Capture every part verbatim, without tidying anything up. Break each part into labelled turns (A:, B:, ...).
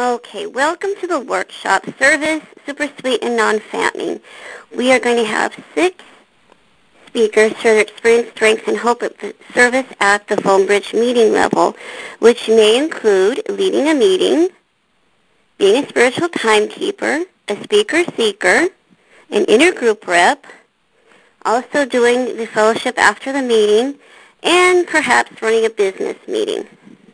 A: Okay, welcome to the workshop, Service, Super Sweet, and Non-Fattening. We are going to have six speakers share their experience, strengths, and hope of service at the PhoneBridge meeting level, which may include leading a meeting, being a spiritual timekeeper, a speaker-seeker, an intergroup rep, also doing the fellowship after the meeting, and perhaps running a business meeting.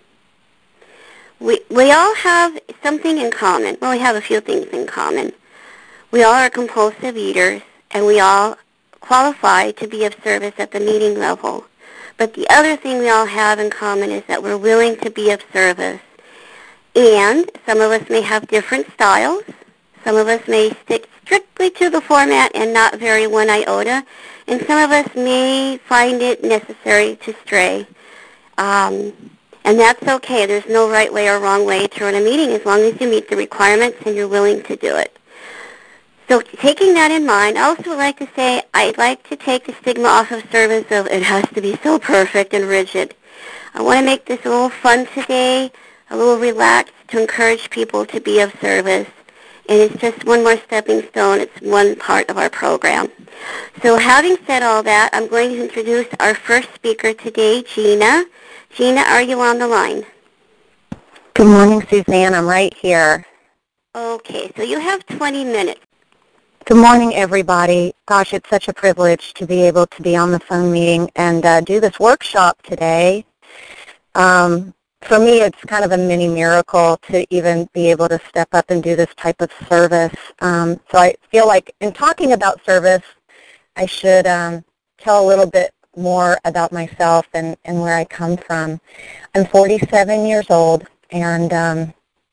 A: We, we all have something in common. Well, we have a few things in common. We all are compulsive eaters, and we all qualify to be of service at the meeting level. But the other thing we all have in common is that we're willing to be of service. And some of us may have different styles. Some of us may stick strictly to the format and not vary one iota. And some of us may find it necessary to stray. Um, And that's okay. There's no right way or wrong way to run a meeting as long as you meet the requirements and you're willing to do it. So taking that in mind, I also would like to say I'd like to take the stigma off of service of it has to be so perfect and rigid. I want to make this a little fun today, a little relaxed to encourage people to be of service. And it's just one more stepping stone. It's one part of our program. So having said all that, I'm going to introduce our first speaker today, Gina. Gina, are you on the line?
B: Good morning, Suzanne. I'm right here.
A: Okay, so you have twenty minutes.
B: Good morning, everybody. Gosh, it's such a privilege to be able to be on the phone meeting and uh, do this workshop today. Um, for me, it's kind of a mini miracle to even be able to step up and do this type of service. Um, so I feel like in talking about service, I should um, tell a little bit more about myself and, and where I come from. I'm forty-seven years old, and um,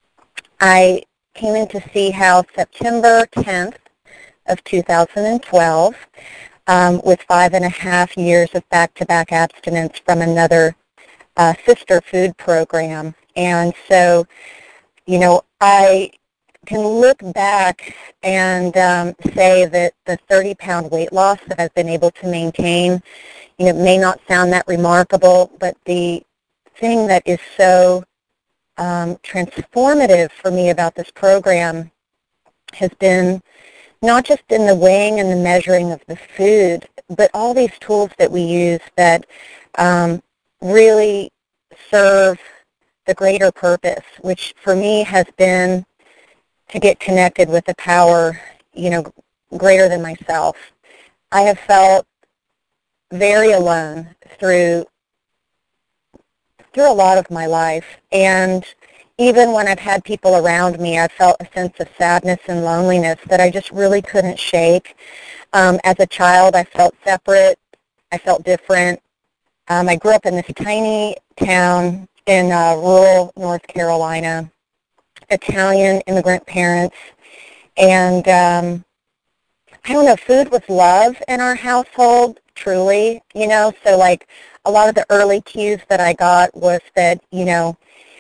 B: I came in to see how September tenth of two thousand twelve um, with five and a half years of back-to-back abstinence from another uh, sister food program. And so, you know, I can look back and um, say that the thirty-pound weight loss that I've been able to maintain, you know, may not sound that remarkable, but the thing that is so um, transformative for me about this program has been not just in the weighing and the measuring of the food, but all these tools that we use that um, really serve the greater purpose, which for me has been to get connected with a power, you know, greater than myself. I have felt very alone through through a lot of my life, and even when I've had people around me, I've felt a sense of sadness and loneliness that I just really couldn't shake. Um, as a child, I felt separate. I felt different. Um, I grew up in this tiny town in uh, rural North Carolina, Italian immigrant parents, and um, I don't know, food was love in our household, truly, you know, so like a lot of the early cues that I got was that, you know,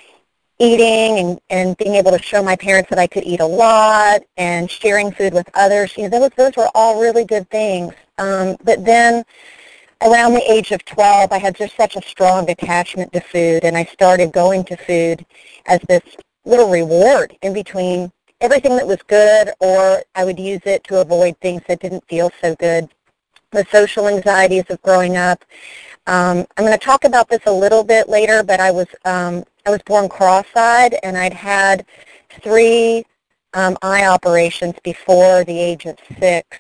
B: eating and, and being able to show my parents that I could eat a lot and sharing food with others, you know, those, those were all really good things. Um, but then around the age of twelve, I had just such a strong attachment to food, and I started going to food as this little reward in between everything that was good, or I would use it to avoid things that didn't feel so good. The social anxieties of growing up. Um, I'm going to talk about this a little bit later, but I was um, I was born cross-eyed, and I'd had three um, eye operations before the age of six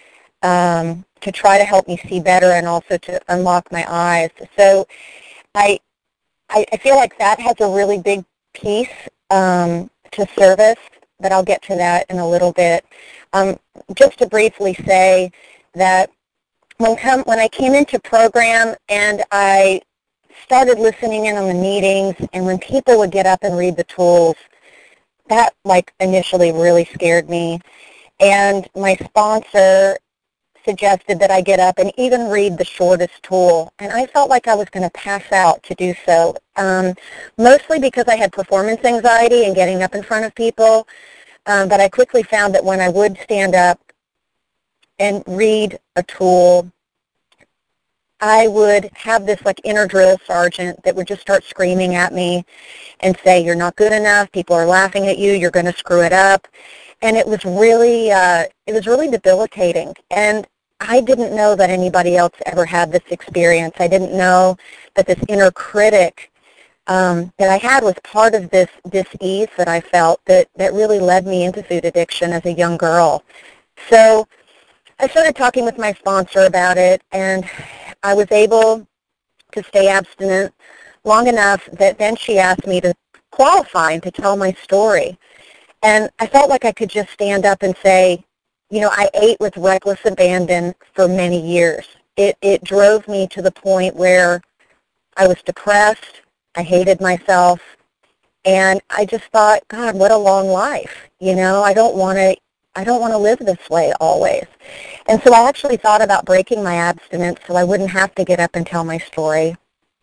B: um, to try to help me see better and also to unlock my eyes. So I I, I feel like that has a really big piece um, to service, but I'll get to that in a little bit. Um, just to briefly say that when, come, when I came into program and I started listening in on the meetings, and when people would get up and read the tools, that like initially really scared me. And my sponsor suggested that I get up and even read the shortest tool, and I felt like I was going to pass out to do so, um, mostly because I had performance anxiety and getting up in front of people, um, but I quickly found that when I would stand up and read a tool, I would have this like inner drill sergeant that would just start screaming at me and say, you're not good enough, people are laughing at you, you're going to screw it up. And it was really, uh, it was really debilitating. And I didn't know that anybody else ever had this experience. I didn't know that this inner critic um, that I had was part of this dis-ease that I felt that, that really led me into food addiction as a young girl. So I started talking with my sponsor about it, and I was able to stay abstinent long enough that then she asked me to qualify and to tell my story. And I felt like I could just stand up and say, you know, I ate with reckless abandon for many years. It, it drove me to the point where I was depressed, I hated myself, and I just thought, God, what a long life. You know, I don't want to I don't want to live this way always. And so I actually thought about breaking my abstinence so I wouldn't have to get up and tell my story.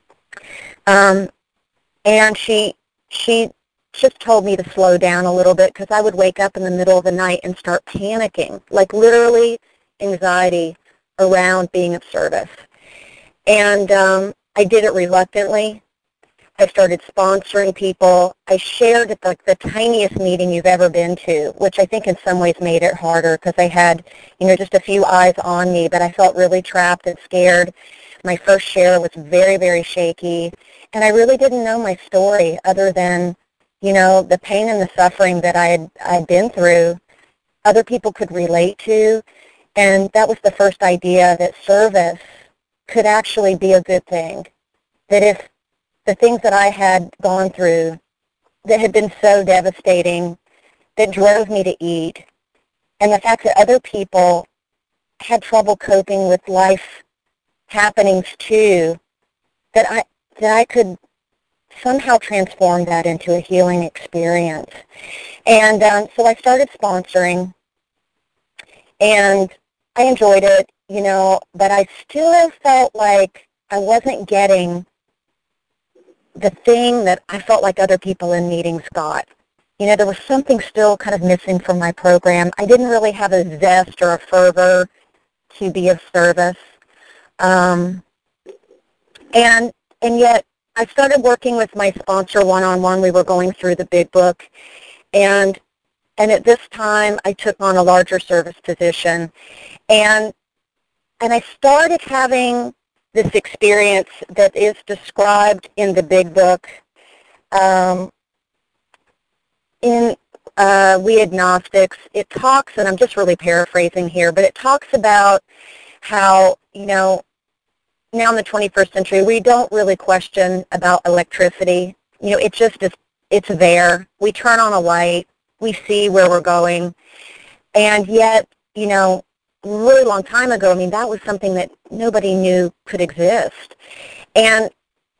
B: Um, and she she just told me to slow down a little bit because I would wake up in the middle of the night and start panicking, like literally anxiety around being of service. And um, I did it reluctantly. I started sponsoring people. I shared at the, the tiniest meeting you've ever been to, which I think in some ways made it harder because I had, you know, just a few eyes on me, but I felt really trapped and scared. My first share was very, very shaky, and I really didn't know my story other than, you know, the pain and the suffering that I had I'd been through, other people could relate to, and that was the first idea that service could actually be a good thing, that if the things that I had gone through that had been so devastating, that drove me to eat, and the fact that other people had trouble coping with life happenings too, that I that I could somehow transform that into a healing experience. And um, so I started sponsoring, and I enjoyed it, you know, but I still felt like I wasn't getting the thing that I felt like other people in meetings got. You know, there was something still kind of missing from my program. I didn't really have a zest or a fervor to be of service. Um, and and yet I started working with my sponsor one-on-one. We were going through the big book. And and at this time, I took on a larger service position. And and I started having this experience that is described in the big book. Um, in uh, We Agnostics, it talks, and I'm just really paraphrasing here, but it talks about how, you know, now in the twenty-first century, we don't really question about electricity. You know, it just is, it's there. We turn on a light, we see where we're going, and yet, you know, a really long time ago, I mean, that was something that nobody knew could exist. And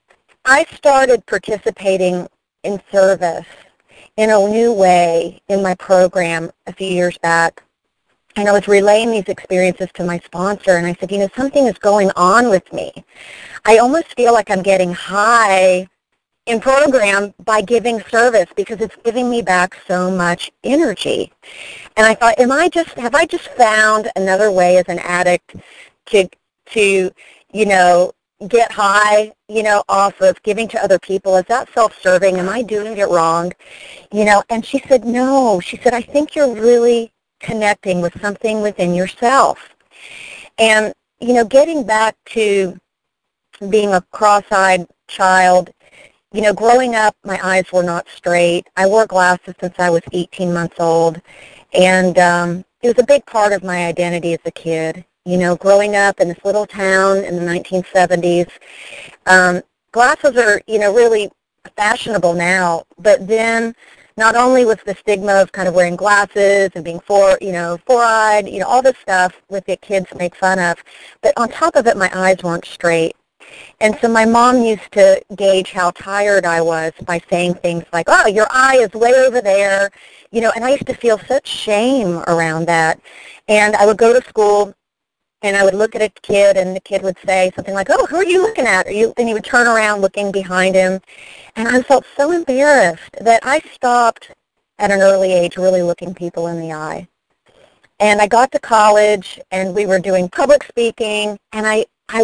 B: I started participating in service in a new way in my program a few years back. And I was relaying these experiences to my sponsor, and I said, you know, something is going on with me. I almost feel like I'm getting high in program by giving service because it's giving me back so much energy. And I thought, am I just, have I just found another way as an addict to, to, you know, get high, you know, off of giving to other people? Is that self-serving? Am I doing it wrong? You know, and she said, no. She said, I think you're really connecting with something within yourself. And, you know, getting back to being a cross-eyed child, you know, growing up, my eyes were not straight. I wore glasses since I was eighteen months old, and um, it was a big part of my identity as a kid. You know, growing up in this little town in the nineteen seventies, um, glasses are, you know, really fashionable now, but then not only was the stigma of kind of wearing glasses and being four, you know, four-eyed, you know, all this stuff with the kids make fun of, but on top of it, my eyes weren't straight. And so my mom used to gauge how tired I was by saying things like, oh, your eye is way over there, you know, and I used to feel such shame around that. And I would go to school, and I would look at a kid, and the kid would say something like, oh, who are you looking at? Are you? And he would turn around looking behind him. And I felt so embarrassed that I stopped at an early age really looking people in the eye. And I got to college, and we were doing public speaking, and I, I would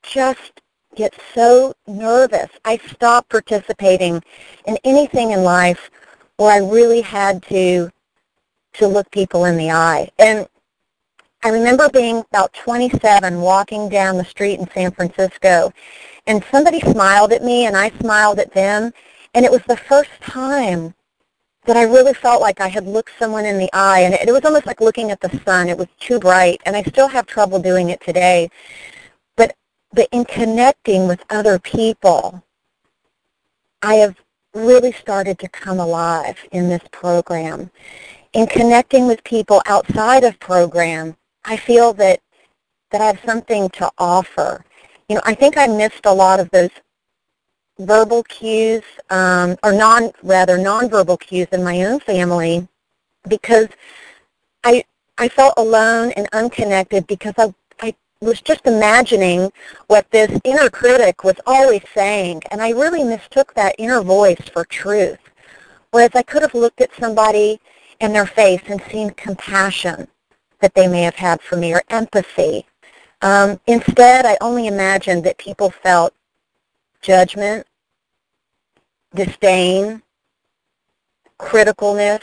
B: just get so nervous. I stopped participating in anything in life where I really had to to look people in the eye. And I remember being about twenty-seven, walking down the street in San Francisco, and somebody smiled at me, and I smiled at them, and it was the first time that I really felt like I had looked someone in the eye, and it, it was almost like looking at the sun. It was too bright, and I still have trouble doing it today. But, but in connecting with other people, I have really started to come alive in this program. In connecting with people outside of program, I feel that, that I have something to offer. You know, I think I missed a lot of those verbal cues, um, or non, rather nonverbal cues in my own family, because I I felt alone and unconnected because I I was just imagining what this inner critic was always saying, and I really mistook that inner voice for truth. Whereas I could have looked at somebody in their face and seen compassion that they may have had for me, or empathy. Um, instead, I only imagined that people felt judgment, disdain, criticalness,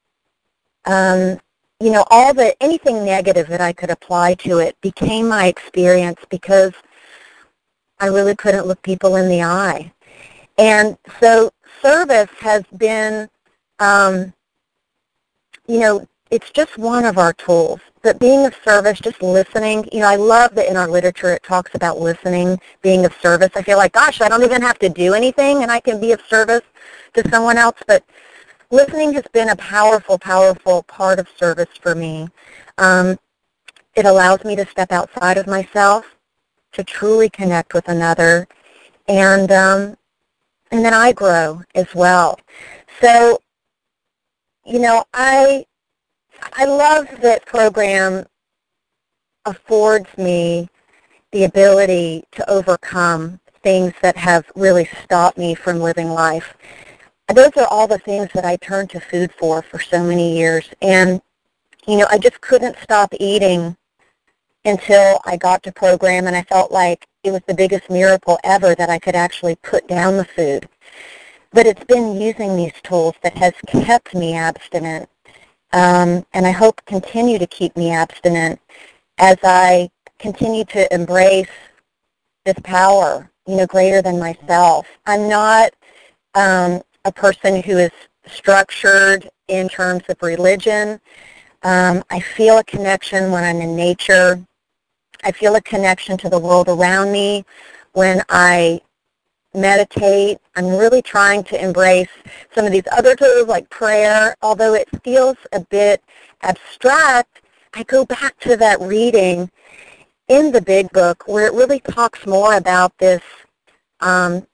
B: um, you know, all the, anything negative that I could apply to it became my experience because I really couldn't look people in the eye. And so service has been, um, you know, it's just one of our tools. But being of service, just listening, you know, I love that in our literature it talks about listening, being of service. I feel like, gosh, I don't even have to do anything and I can be of service to someone else. But listening has been a powerful, powerful part of service for me. Um, it allows me to step outside of myself, to truly connect with another, and um, and then I grow as well. So, you know, I I love that program affords me the ability to overcome things that have really stopped me from living life. Those are all the things that I turned to food for for so many years. And, you know, I just couldn't stop eating until I got to program, and I felt like it was the biggest miracle ever that I could actually put down the food. But it's been using these tools that has kept me abstinent. Um, and I hope continue to keep me abstinent as I continue to embrace this power, you know, greater than myself. I'm not um, a person who is structured in terms of religion. Um, I feel a connection when I'm in nature. I feel a connection to the world around me when I meditate. I'm really trying to embrace some of these other tools like prayer. Although it feels a bit abstract, I go back to that reading in the Big Book where it really talks more about this um,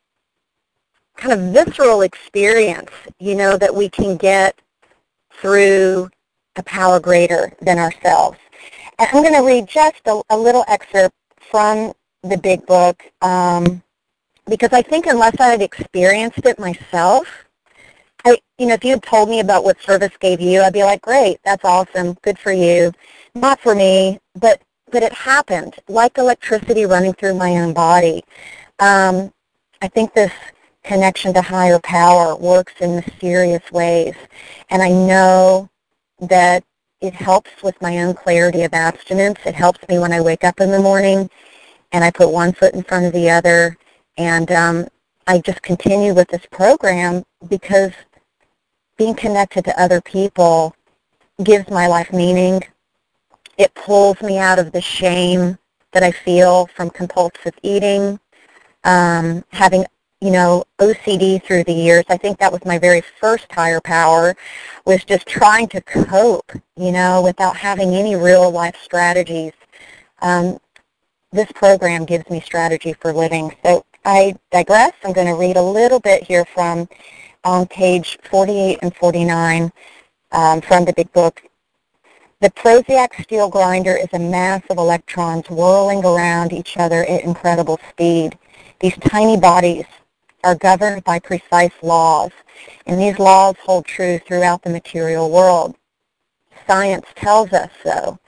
B: kind of visceral experience, you know, that we can get through a power greater than ourselves. And I'm going to read just a, a little excerpt from the Big Book, um, because I think unless I had experienced it myself, I, you know, if you had told me about what service gave you, I'd be like, great, that's awesome, good for you. Not for me, but but it happened, like electricity running through my own body. Um, I think this connection to higher power works in mysterious ways, and I know that it helps with my own clarity of abstinence. It helps me when I wake up in the morning and I put one foot in front of the other. And um, I just continue with this program because being connected to other people gives my life meaning. It pulls me out of the shame that I feel from compulsive eating, um, having, you know, O C D through the years. I think that was my very first higher power, was just trying to cope, you know, without having any real life strategies. Um, this program gives me strategy for living. So I digress. I'm going to read a little bit here from on page forty-eight and forty-nine um, from the Big Book. The Proziac steel grinder is a mass of electrons whirling around each other at incredible speed. These tiny bodies are governed by precise laws, and these laws hold true throughout the material world. Science tells us so.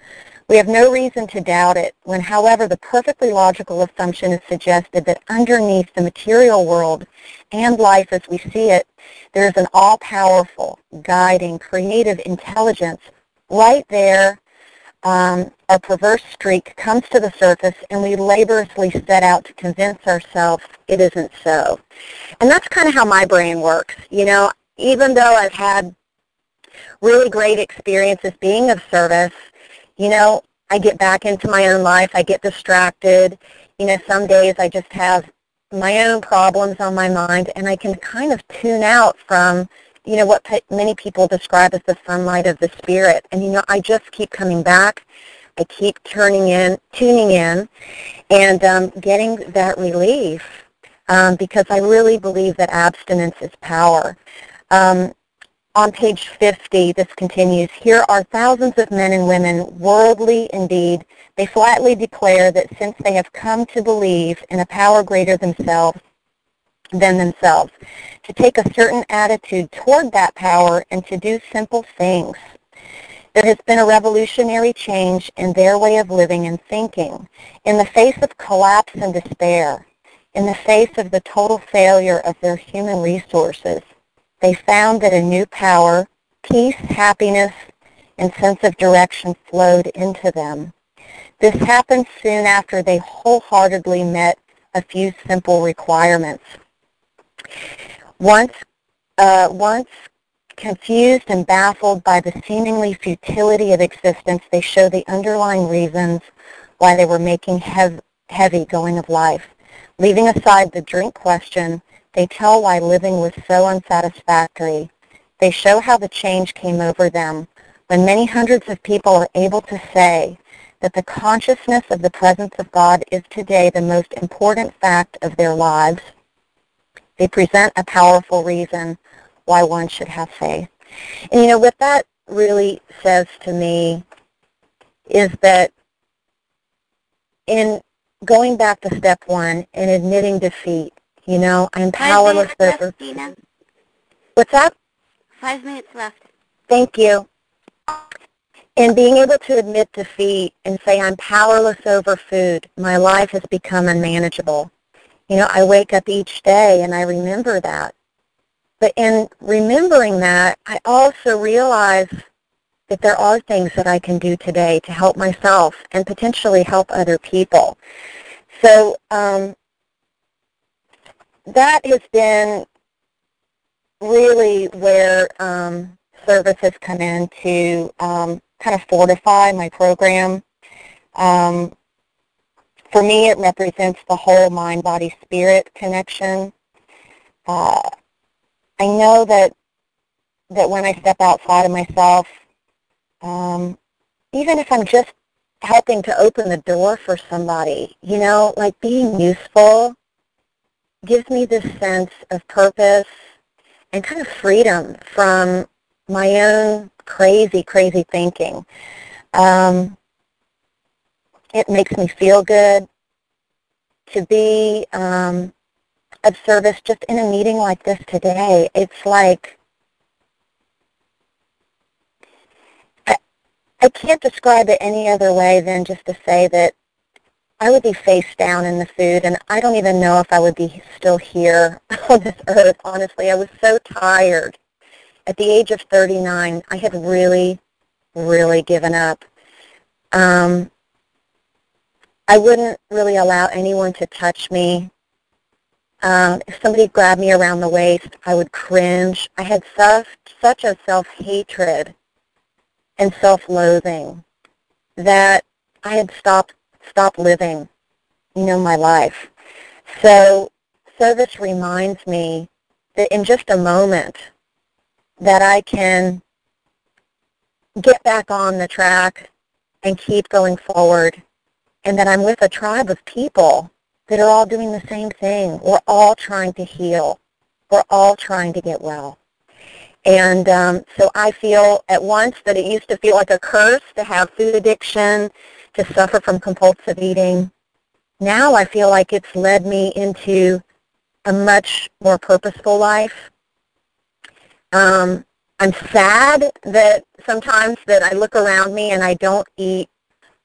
B: We have no reason to doubt it when, however, the perfectly logical assumption is suggested that underneath the material world and life as we see it, there is an all-powerful, guiding, creative intelligence right there. Um, our perverse streak comes to the surface, and we laboriously set out to convince ourselves it isn't so. And that's kind of how my brain works. You know, even though I've had really great experiences being of service, you know, I get back into my own life. I get distracted. You know, some days I just have my own problems on my mind, and I can kind of tune out from, you know, what pe- many people describe as the sunlight of the spirit. And, you know, I just keep coming back. I keep turning in, tuning in, and um, getting that relief um, because I really believe that abstinence is power. Um, On page fifty, this continues, here are thousands of men and women, worldly indeed. They flatly declare that since they have come to believe in a power greater themselves than themselves, to take a certain attitude toward that power and to do simple things. There has been a revolutionary change in their way of living and thinking. In the face of collapse and despair, in the face of the total failure of their human resources, they found that a new power, peace, happiness, and sense of direction flowed into them. This happened soon after they wholeheartedly met a few simple requirements. Once, uh, once confused and baffled by the seemingly futility of existence, they show the underlying reasons why they were making hev- heavy going of life. Leaving aside the drink question, they tell why living was so unsatisfactory. They show how the change came over them. When many hundreds of people are able to say that the consciousness of the presence of God is today the most important fact of their lives, they present a powerful reason why one should have faith. And you know, what that really says to me is that in going back to step one and admitting defeat, you know, I'm powerless
A: Five minutes
B: over...
A: left, Dina.
B: What's that?
A: Five minutes left.
B: Thank you. And being able to admit defeat and say I'm powerless over food, my life has become unmanageable. You know, I wake up each day and I remember that. But in remembering that, I also realize that there are things that I can do today to help myself and potentially help other people. So um, that has been really where um, service has come in to um, kind of fortify my program. Um, for me, it represents the whole mind-body-spirit connection. Uh, I know that that when I step outside of myself, um, even if I'm just helping to open the door for somebody, you know, like being useful gives me this sense of purpose and kind of freedom from my own crazy, crazy thinking. Um, it makes me feel good to be um, of service just in a meeting like this today. It's like, I, I can't describe it any other way than just to say that I would be face down in the food, and I don't even know if I would be still here on this earth, honestly. I was so tired. At the age of thirty-nine, I had really, really given up. Um, I wouldn't really allow anyone to touch me. Um, if somebody grabbed me around the waist, I would cringe. I had such, such a self-hatred and self-loathing that I had stopped stopped living, you know, my life. So service reminds me that in just a moment that I can get back on the track and keep going forward, and that I'm with a tribe of people that are all doing the same thing. We're all trying to heal. We're all trying to get well. And um, so I feel at once that it used to feel like a curse to have food addiction, to suffer from compulsive eating. Now I feel like it's led me into a much more purposeful life. Um, I'm sad that sometimes that I look around me and I don't eat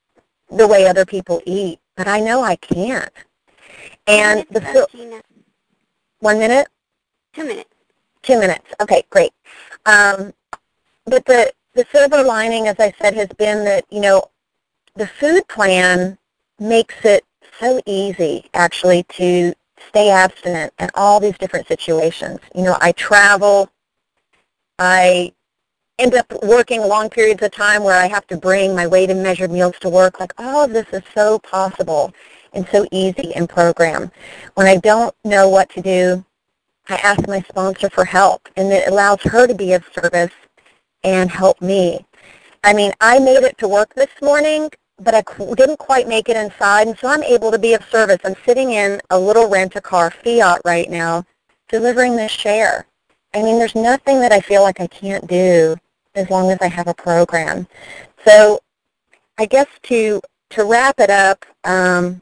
B: the way other people eat, but I know I can't. And
A: the
B: left,
A: Gina.
B: One minute?
A: Two minutes.
B: Two minutes. Okay, great. Um, but the, the silver lining, as I said, has been that, you know, the food plan makes it so easy, actually, to stay abstinent in all these different situations. You know, I travel. I end up working long periods of time where I have to bring my weighed and measured meals to work. Like, all of this is so possible and so easy in program. When I don't know what to do, I ask my sponsor for help, and it allows her to be of service and help me. I mean, I made it to work this morning, but I didn't quite make it inside, and so I'm able to be of service. I'm sitting in a little rent-a-car Fiat right now, delivering this share. I mean, there's nothing that I feel like I can't do as long as I have a program. So I guess to, to wrap it up, um,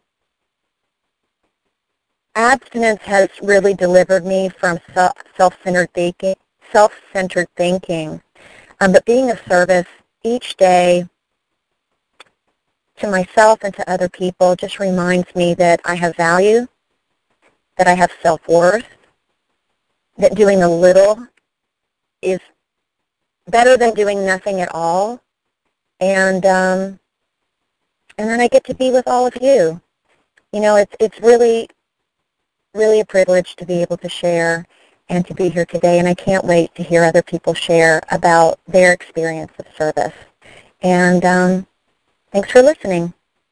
B: abstinence has really delivered me from self-centered thinking, self-centered thinking. Um, but being of service each day to myself and to other people just reminds me that I have value, that I have self-worth, that doing a little is better than doing nothing at all. And um, and then I get to be with all of you. You know, it's it's really, really a privilege to be able to share and to be here today. And I can't wait to hear other people share about their experience of service. And um, thanks for listening.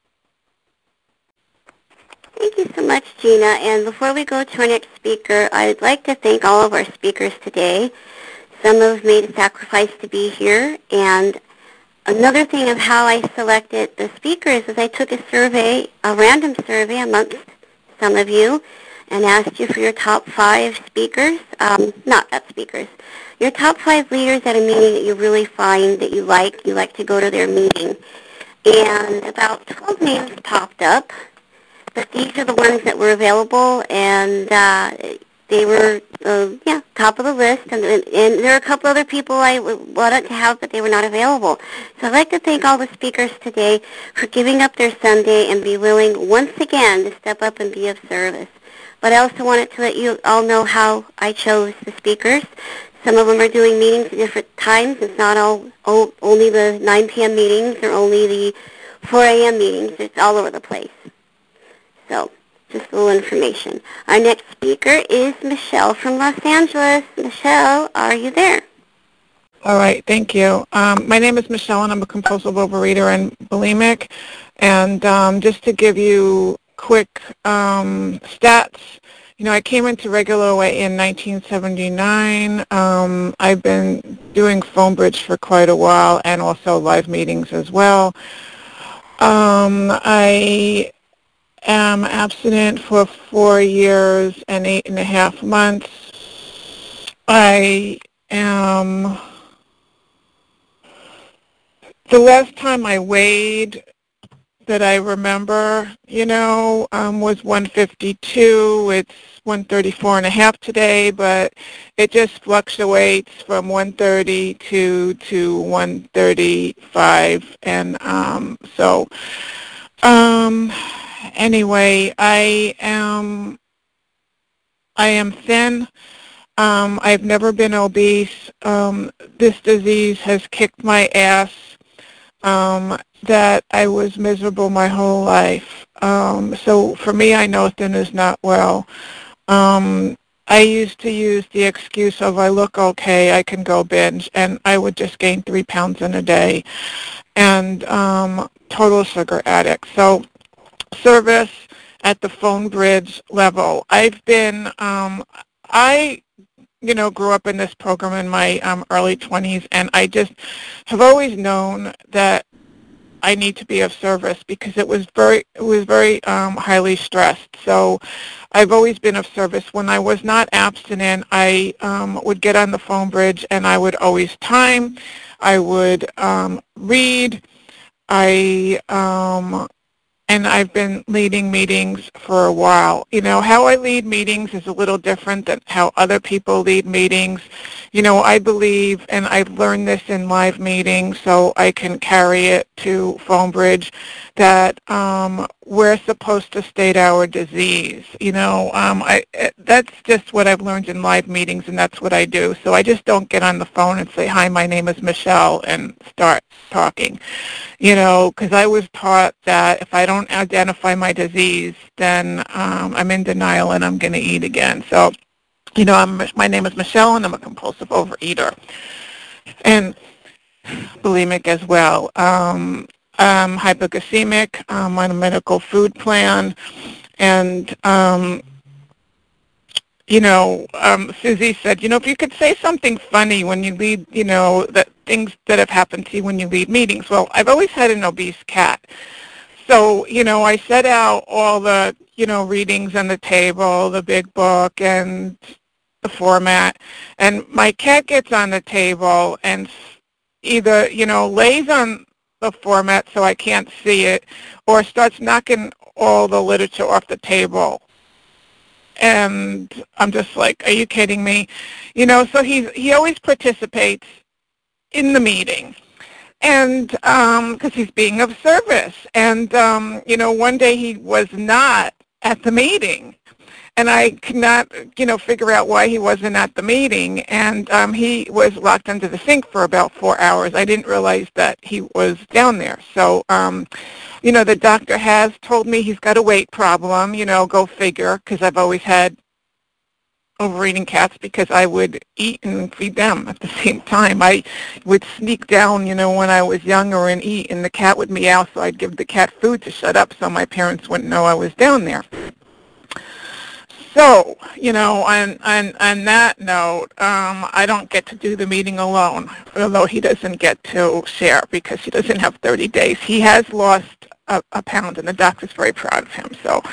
A: Thank you so much, Gina. And before we go to our next speaker, I'd like to thank all of our speakers today. Some have made a sacrifice to be here. And another thing of how I selected the speakers is I took a survey, a random survey amongst some of you, and asked you for your top five speakers, um, not not speakers, your top five leaders at a meeting that you really find that you like, you like to go to their meeting. And about twelve names popped up, but these are the ones that were available, and uh, they were, uh, yeah, top of the list. And, and there are a couple other people I wanted to have, but they were not available. So I'd like to thank all the speakers today for giving up their Sunday and be willing once again to step up and be of service. But I also wanted to let you all know how I chose the speakers. Some of them are doing meetings at different times. It's not all, all only the nine p.m. meetings or only the four a.m. meetings. It's all over the place. So, just a little information. Our next speaker is Michelle from Los Angeles. Michelle, are you there?
C: All right, thank you. Um, my name is Michelle, and I'm a compulsive overeater and bulimic. And um, just to give you quick um, stats, you know, I came into regular O A in nineteen seventy-nine. Um, I've been doing phone bridge for quite a while and also live meetings as well. Um, I am abstinent for four years and eight and a half months. I am, the last time I weighed that I remember, you know, um, was one fifty-two. It's one thirty-four and a half today, but it just fluctuates from one thirty-two to one thirty-five. And um, so, um, anyway, I am, I am thin. Um, I've never been obese. Um, this disease has kicked my ass. Um, that I was miserable my whole life. Um, so for me, I know thin is not well. Um, I used to use the excuse of I look okay, I can go binge, and I would just gain three pounds in a day. And um, total sugar addict. So service at the phone bridge level. I've been, um, I you know, grew up in this program in my um, early twenties, and I just have always known that I need to be of service because it was very, it was very um, highly stressed. So I've always been of service. When I was not abstinent, I um, would get on the phone bridge and I would always time. I would um, read. I um, and I've been leading meetings for a while. You know, how I lead meetings is a little different than how other people lead meetings. You know, I believe, and I've learned this in live meetings, so I can carry it to PhoneBridge, that um, we're supposed to state our disease. You know, um, I, that's just what I've learned in live meetings, and that's what I do. So I just don't get on the phone and say, hi, my name is Michelle, and start talking. You know, because I was taught that if I don't identify my disease, then um, I'm in denial and I'm going to eat again. So, you know, I'm, my name is Michelle, and I'm a compulsive overeater and bulimic as well. Um, I'm hypoglycemic. I'm on a medical food plan, and um, you know, um, Susie said, you know, if you could say something funny when you lead, you know, that things that have happened to you when you lead meetings. Well, I've always had an obese cat. So, you know, I set out all the, you know, readings on the table, the big book and the format, and my cat gets on the table and either, you know, lays on the format so I can't see it, or starts knocking all the literature off the table. And I'm just like, are you kidding me? You know, so he's, he always participates in the meeting, and because um, he's being of service. And, um, you know, one day he was not at the meeting, and I could not, you know, figure out why he wasn't at the meeting. And um, he was locked under the sink for about four hours. I didn't realize that he was down there. So, um, you know, the doctor has told me he's got a weight problem, you know, go figure, because I've always had overeating cats because I would eat and feed them at the same time. I would sneak down, you know, when I was younger and eat, and the cat would meow, so I'd give the cat food to shut up so my parents wouldn't know I was down there. So, you know, on, on, on that note, um, I don't get to do the meeting alone, although he doesn't get to share because he doesn't have thirty days. He has lost a, a pound, and the doctor's very proud of him. So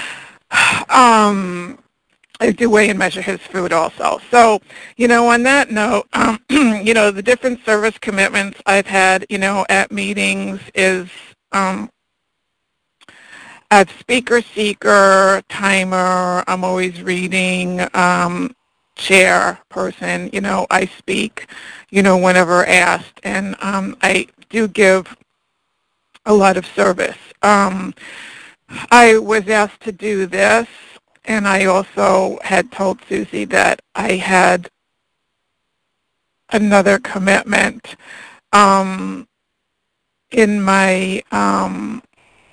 C: um, I do weigh and measure his food also. So, you know, on that note, um, you know, the different service commitments I've had, you know, at meetings is um, as speaker, seeker, timer. I'm always reading, um, chair person. You know, I speak, you know, whenever asked, and um, I do give a lot of service. Um, I was asked to do this, and I also had told Susie that I had another commitment um, in my um,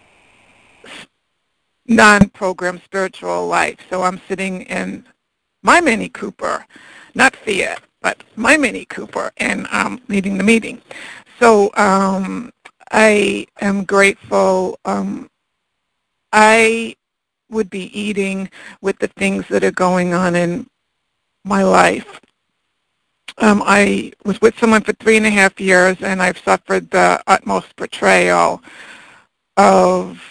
C: non-program spiritual life. So I'm sitting in my Mini Cooper, not Fiat, but my Mini Cooper, and um, leading the meeting. So um, I am grateful. Um, I would be eating with the things that are going on in my life. Um, I was with someone for three and a half years, and I've suffered the utmost betrayal of,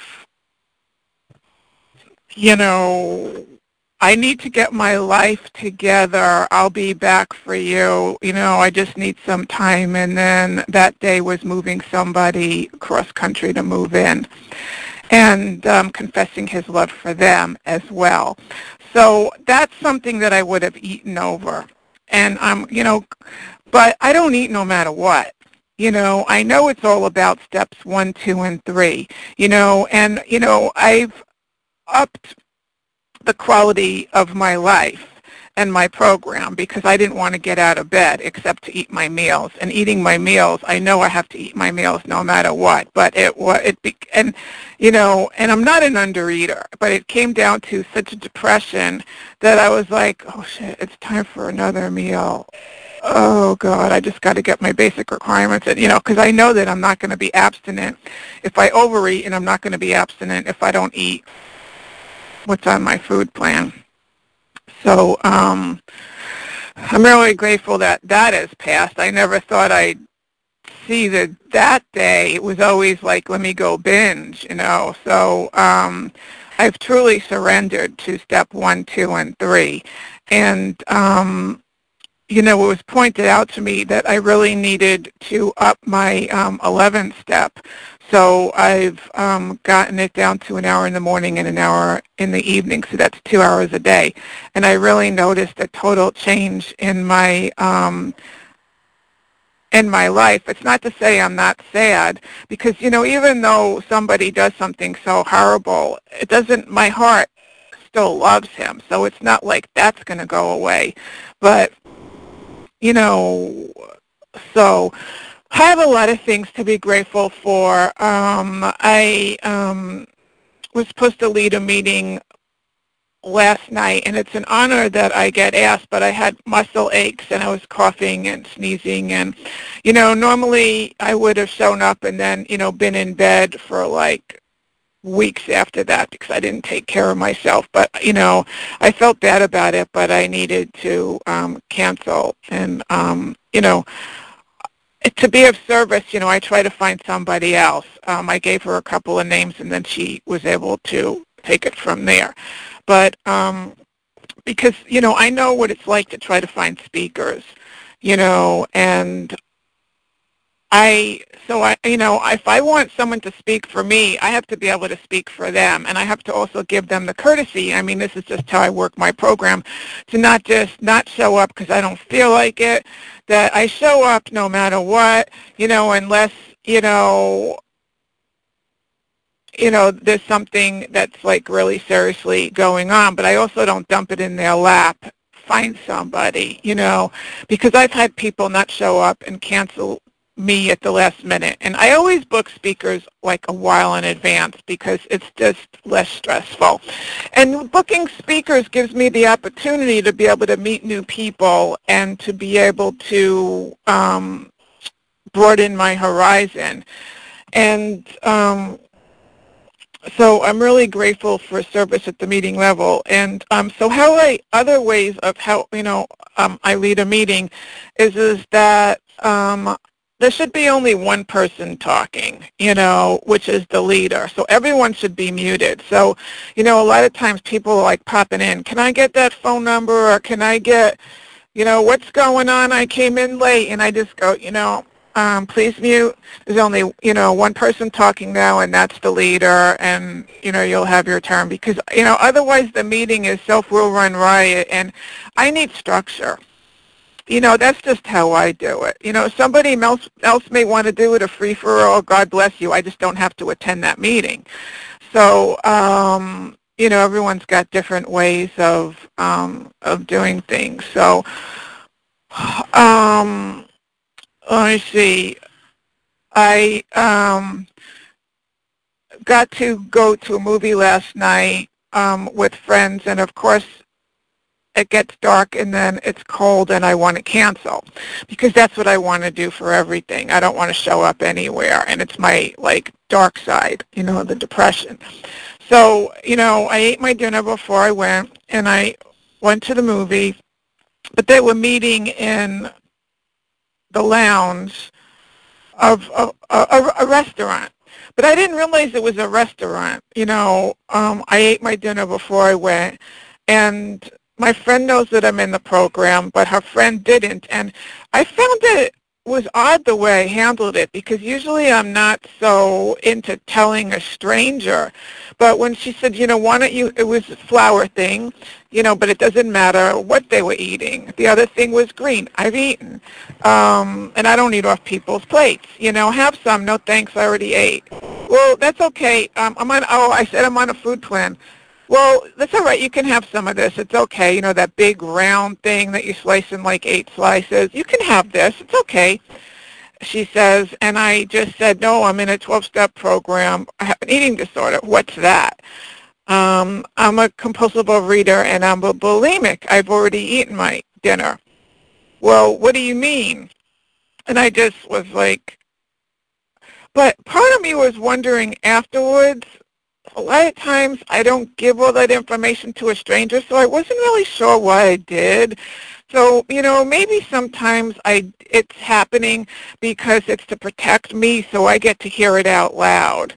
C: you know, I need to get my life together. I'll be back for you. You know, I just need some time. And then that day was moving somebody cross country to move in, and um, confessing his love for them as well. So that's something that I would have eaten over. And, um, you know, but I don't eat no matter what. You know, I know it's all about steps one, two, and three, you know, and, you know, I've upped the quality of my life and my program because I didn't want to get out of bed except to eat my meals. And eating my meals, I know I have to eat my meals no matter what. But it was it be, and you know, and I'm not an undereater, but it came down to such a depression that I was like, oh shit, it's time for another meal. Oh God, I just got to get my basic requirements, and you know, because I know that I'm not going to be abstinent if I overeat, and I'm not going to be abstinent if I don't eat what's on my food plan. So um, I'm really grateful that that has passed. I never thought I'd see that that day. It was always like, let me go binge, you know. So um, I've truly surrendered to step one, two, and three. And um, you know, it was pointed out to me that I really needed to up my um, eleventh step. So I've um, gotten it down to an hour in the morning and an hour in the evening, so that's two hours a day. And I really noticed a total change in my um, in my life. It's not to say I'm not sad, because, you know, even though somebody does something so horrible, it doesn't, my heart still loves him. So it's not like that's going to go away. But, you know, so I have a lot of things to be grateful for. Um, I um, was supposed to lead a meeting last night, and it's an honor that I get asked, but I had muscle aches and I was coughing and sneezing, and, you know, normally I would have shown up and then, you know, been in bed for like weeks after that because I didn't take care of myself. But, you know, I felt bad about it, but I needed to um, cancel. And, um, you know, to be of service, you know, I try to find somebody else. Um, I gave her a couple of names, and then she was able to take it from there. But um, because, you know, I know what it's like to try to find speakers, you know, and I, so I, you know, if I want someone to speak for me, I have to be able to speak for them, and I have to also give them the courtesy. I mean, this is just how I work my program, to not just not show up because I don't feel like it, that I show up no matter what, you know, unless, you know, you know, there's something that's like really seriously going on, but I also don't dump it in their lap. Find somebody, you know, because I've had people not show up and cancel me at the last minute. And I always book speakers like a while in advance because it's just less stressful. And booking speakers gives me the opportunity to be able to meet new people and to be able to um, broaden my horizon. And um, so I'm really grateful for service at the meeting level. And um, so how I, other ways of how, you know, um, I lead a meeting is, is that um, there should be only one person talking, you know, which is the leader. So everyone should be muted. So, you know, a lot of times people are like popping in, can I get that phone number, or can I get, you know, what's going on? I came in late. And I just go, you know, Um, please mute. There's only, you know, one person talking now, and that's the leader, and, you know, you'll have your turn. Because, you know, otherwise the meeting is self-will run riot, and I need structure. You know, that's just how I do it. You know, somebody else, else may want to do it a free-for-all, God bless you. I just don't have to attend that meeting. So, um, you know, everyone's got different ways of, um, of doing things. So, um, let me see. I um, got to go to a movie last night um, with friends, and of course it gets dark and then it's cold and I want to cancel because that's what I want to do for everything. I don't want to show up anywhere, and it's my, like, dark side, you know, the depression. So, you know, I ate my dinner before I went, and I went to the movie, but they were meeting in the lounge of a, a, a restaurant. But I didn't realize it was a restaurant. You know, um, I ate my dinner before I went, and my friend knows that I'm in the program, but her friend didn't. And I found it was odd the way I handled it, because usually I'm not so into telling a stranger. But when she said, you know, why don't you, it was a flour thing, you know, but it doesn't matter what they were eating. The other thing was green. I've eaten. Um, and I don't eat off people's plates. You know, have some. No thanks, I already ate. Well, that's okay. Um, I'm on, oh, I said I'm on a food plan. Well, that's all right. You can have some of this. It's okay. You know, that big round thing that you slice in like eight slices. You can have this. It's okay, she says. And I just said, no, I'm in a twelve-step program. I have an eating disorder. What's that? Um, I'm a compulsive overeater, and I'm a bulimic. I've already eaten my dinner. Well, what do you mean? And I just was like, but part of me was wondering afterwards, a lot of times I don't give all that information to a stranger, so I wasn't really sure why I did. So, you know, maybe sometimes I it's happening because it's to protect me, so I get to hear it out loud.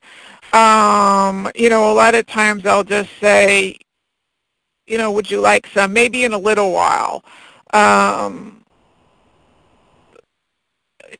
C: Um, you know, a lot of times I'll just say, you know, would you like some? Maybe in a little while. Um,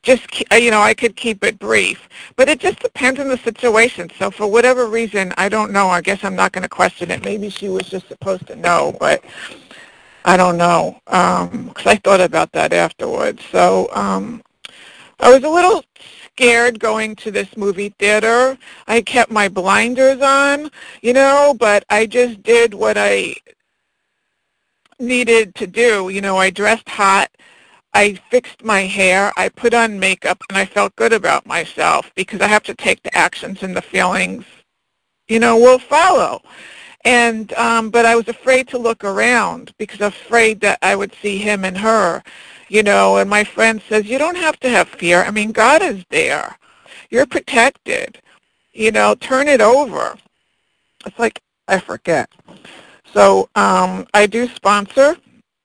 C: just, you know, I could keep it brief. But it just depends on the situation. So for whatever reason, I don't know. I guess I'm not going to question it. Maybe she was just supposed to know, but I don't know, because I thought about that afterwards. So um, I was a little scared going to this movie theater. I kept my blinders on, you know, but I just did what I needed to do. You know, I dressed hot. I fixed my hair, I put on makeup, and I felt good about myself because I have to take the actions and the feelings, you know, will follow. And, um, but I was afraid to look around because I was afraid that I would see him and her, you know, and my friend says, you don't have to have fear. I mean, God is there. You're protected. You know, turn it over. It's like, I forget. So um, I do sponsor.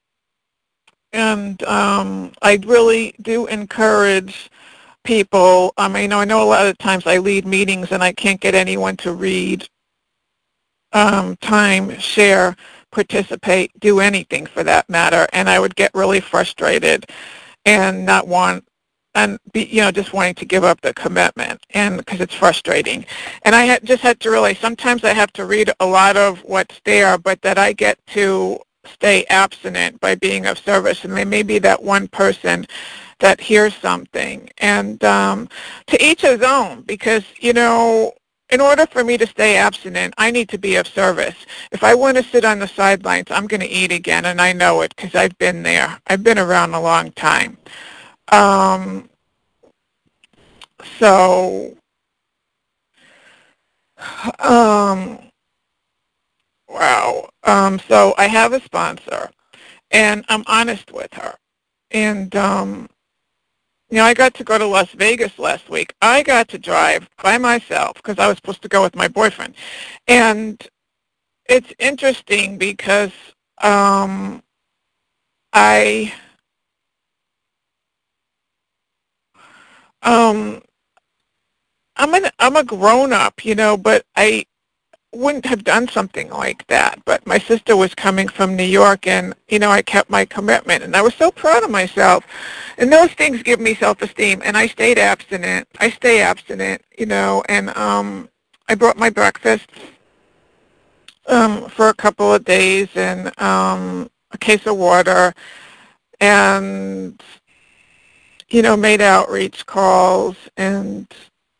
C: And um, I really do encourage people. I mean, I know a lot of times I lead meetings and I can't get anyone to read, um, time, share, participate, do anything for that matter. And I would get really frustrated and not want, and be, you know, just wanting to give up the commitment, and because it's frustrating. And I had, just had to realize sometimes I have to read a lot of what's there, but that I get to stay abstinent by being of service, and there may be that one person that hears something. And um, to each his own, because, you know, in order for me to stay abstinent, I need to be of service. If I want to sit on the sidelines, I'm going to eat again, and I know it because I've been there. I've been around a long time. Um, so, um, wow. Um, so I have a sponsor, and I'm honest with her. And, um, you know, I got to go to Las Vegas last week. I got to drive by myself because I was supposed to go with my boyfriend. And it's interesting because um, I, um, I'm an, I'm a grown-up, you know, but I wouldn't have done something like that. But my sister was coming from New York, and, you know, I kept my commitment. And I was so proud of myself. And those things give me self-esteem. And I stayed abstinent. I stay abstinent, you know, and um, I brought my breakfast um, for a couple of days and um, a case of water and, you know, made outreach calls. And,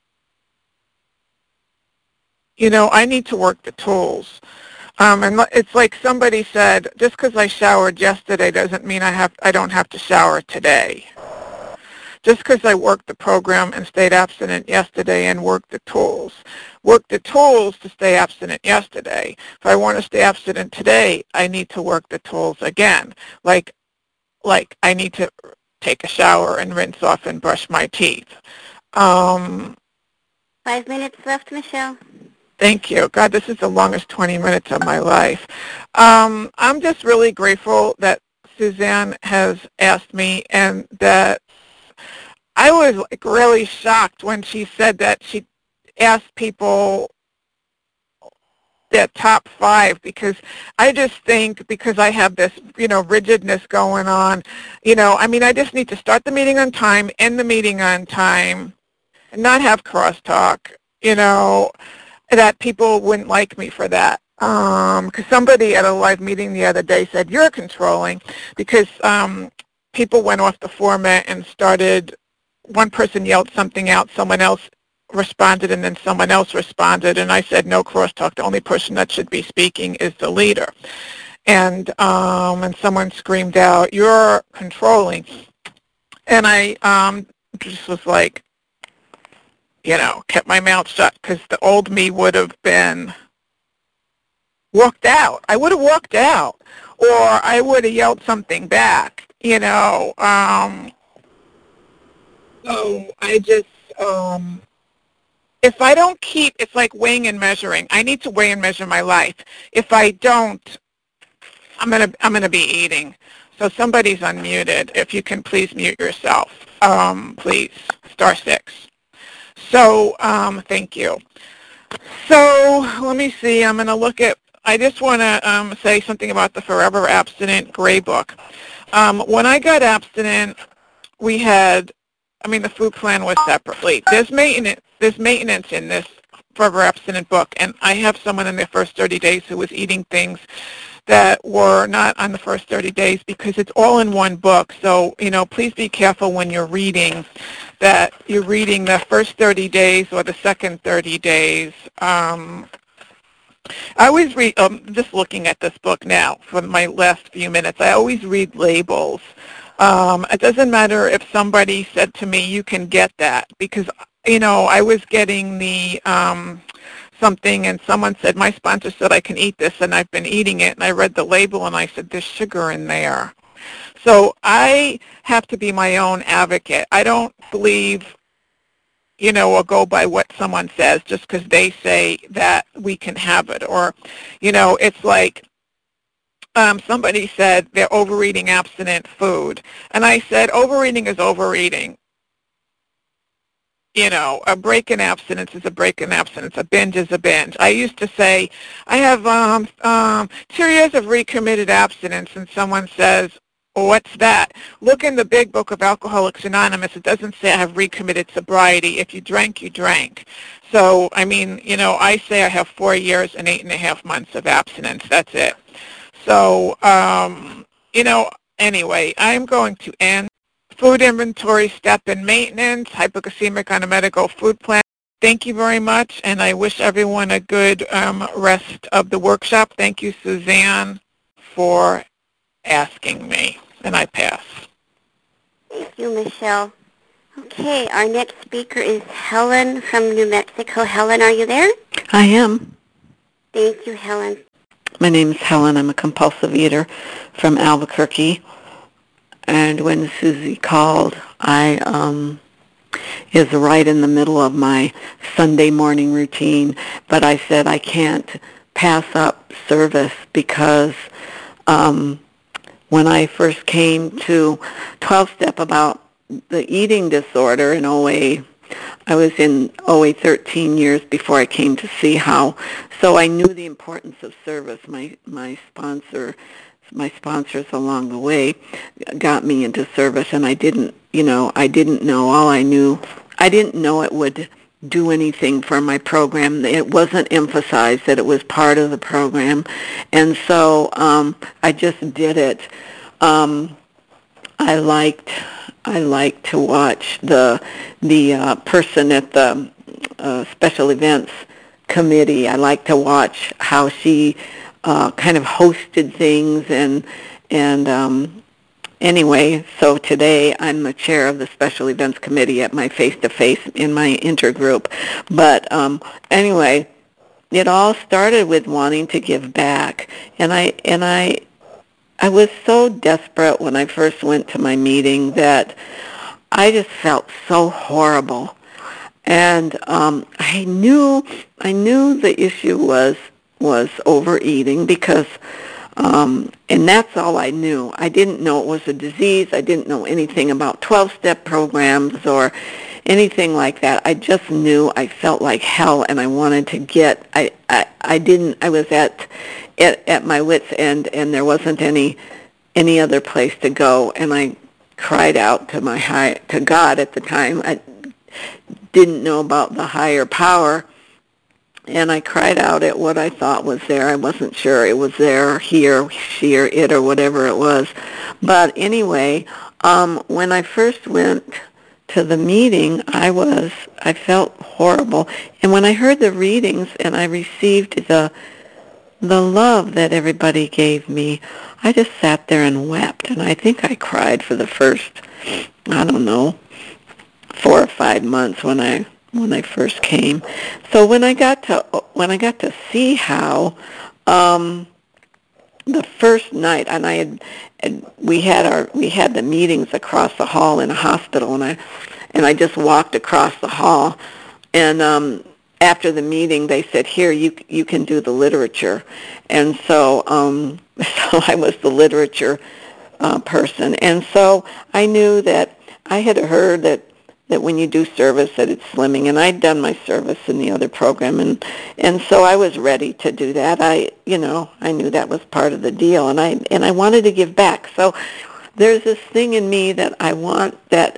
C: you know, I need to work the tools. Um, and it's like somebody said, just because I showered yesterday doesn't mean I have I don't have to shower today. Just because I worked the program and stayed abstinent yesterday and worked the tools. Worked the tools to stay abstinent yesterday. If I want to stay abstinent today, I need to work the tools again. Like, like I need to take a shower and rinse off and brush my teeth. Um,
A: Five minutes left, Michelle.
C: Thank you. God, this is the longest twenty minutes of my life. Um, I'm just really grateful that Suzanne has asked me, and that I was like really shocked when she said that she asked people their top five, because I just think because I have this, you know, rigidness going on, you know, I mean, I just need to start the meeting on time, end the meeting on time, and not have crosstalk, you know, that people wouldn't like me for that. Because um, somebody at a live meeting the other day said, you're controlling, because um, people went off the format and started, one person yelled something out, someone else responded, and then someone else responded, and I said, no crosstalk, the only person that should be speaking is the leader. And, um, and someone screamed out, you're controlling. And I um, just was like, you know, kept my mouth shut, because the old me would have been walked out. I would have walked out, or I would have yelled something back, you know. Um, so I just, um, if I don't keep, it's like weighing and measuring. I need to weigh and measure my life. If I don't, I'm gonna, I'm gonna be eating. So somebody's unmuted. If you can please mute yourself, um, please, star six. So um, thank you. So let me see. I'm going to look at, I just want to um, say something about the Forever Abstinent Gray Book. Um, when I got abstinent, we had I mean, the food plan was separately. There's maintenance, there's maintenance in this Forever Abstinent book, and I have someone in their first thirty days who was eating things that were not on the first thirty days because it's all in one book. So, you know, please be careful when you're reading that you're reading the first thirty days or the second thirty days. Um, I always read, um, just looking at this book now for my last few minutes, I always read labels. Um, it doesn't matter if somebody said to me, you can get that, because, you know, I was getting the um, something and someone said, my sponsor said I can eat this, and I've been eating it, and I read the label and I said, there's sugar in there. So I have to be my own advocate. I don't believe, you know, or go by what someone says just because they say that we can have it. Or, you know, it's like, Um, somebody said they're overeating abstinent food. And I said, overeating is overeating. You know, a break in abstinence is a break in abstinence. A binge is a binge. I used to say, I have um, um, two years of recommitted abstinence, and someone says, well, what's that? Look in the big book of Alcoholics Anonymous. It doesn't say I have recommitted sobriety. If you drank, you drank. So, I mean, you know, I say I have four years and eight and a half months of abstinence. That's it. So, um, you know, anyway, I'm going to end food inventory step and maintenance, hypoglycemic on a medical food plan. Thank you very much, and I wish everyone a good um, rest of the workshop. Thank you, Suzanne, for asking me, and I pass.
A: Thank you, Michelle. Okay, our next speaker is Helen from New Mexico. Helen, are you there?
D: I am.
A: Thank you, Helen.
D: My name is Helen. I'm a compulsive eater from Albuquerque. And when Susie called, I um, is right in the middle of my Sunday morning routine. But I said I can't pass up service because um, when I first came to twelve-step about the eating disorder in O A, I was in O A thirteen years before I came to see how. So I knew the importance of service. My my sponsor, my sponsors along the way got me into service, and I didn't, you know, I didn't know. All I knew, I didn't know it would do anything for my program. It wasn't emphasized that it was part of the program, and so um, I just did it. Um, I liked. I like to watch the the uh, person at the uh, special events committee. I like to watch how she uh, kind of hosted things and and um, anyway. So today I'm the chair of the special events committee at my face-to-face in my intergroup. But um, anyway, it all started with wanting to give back, and I and I. I was so desperate when I first went to my meeting that I just felt so horrible. And um, I knew I knew the issue was was overeating because, um, and that's all I knew. I didn't know it was a disease. I didn't know anything about twelve-step programs or anything like that. I just knew I felt like hell, and I wanted to get. I I, I didn't. I was at. At, at my wit's end, and there wasn't any any other place to go. And I cried out to my high to God at the time. I didn't know about the higher power, and I cried out at what I thought was there. I wasn't sure it was there, here, she, or it, or whatever it was. But anyway, um, when I first went to the meeting, I was I felt horrible. And when I heard the readings and I received the the love that everybody gave me, I just sat there and wept, and I think I cried for the first, I don't know, four or five months when I when I first came. So when I got to when I got to see how, um, the first night, and I had, and we had our we had the meetings across the hall in a hospital, and I and I just walked across the hall, and um. After the meeting, they said, "Here, you you can do the literature," and so um, so I was the literature uh, person, and so I knew that I had heard that that when you do service, that it's slimming, and I'd done my service in the other program, and and so I was ready to do that. I you know I knew that was part of the deal, and I and I wanted to give back. So there's this thing in me that I want that.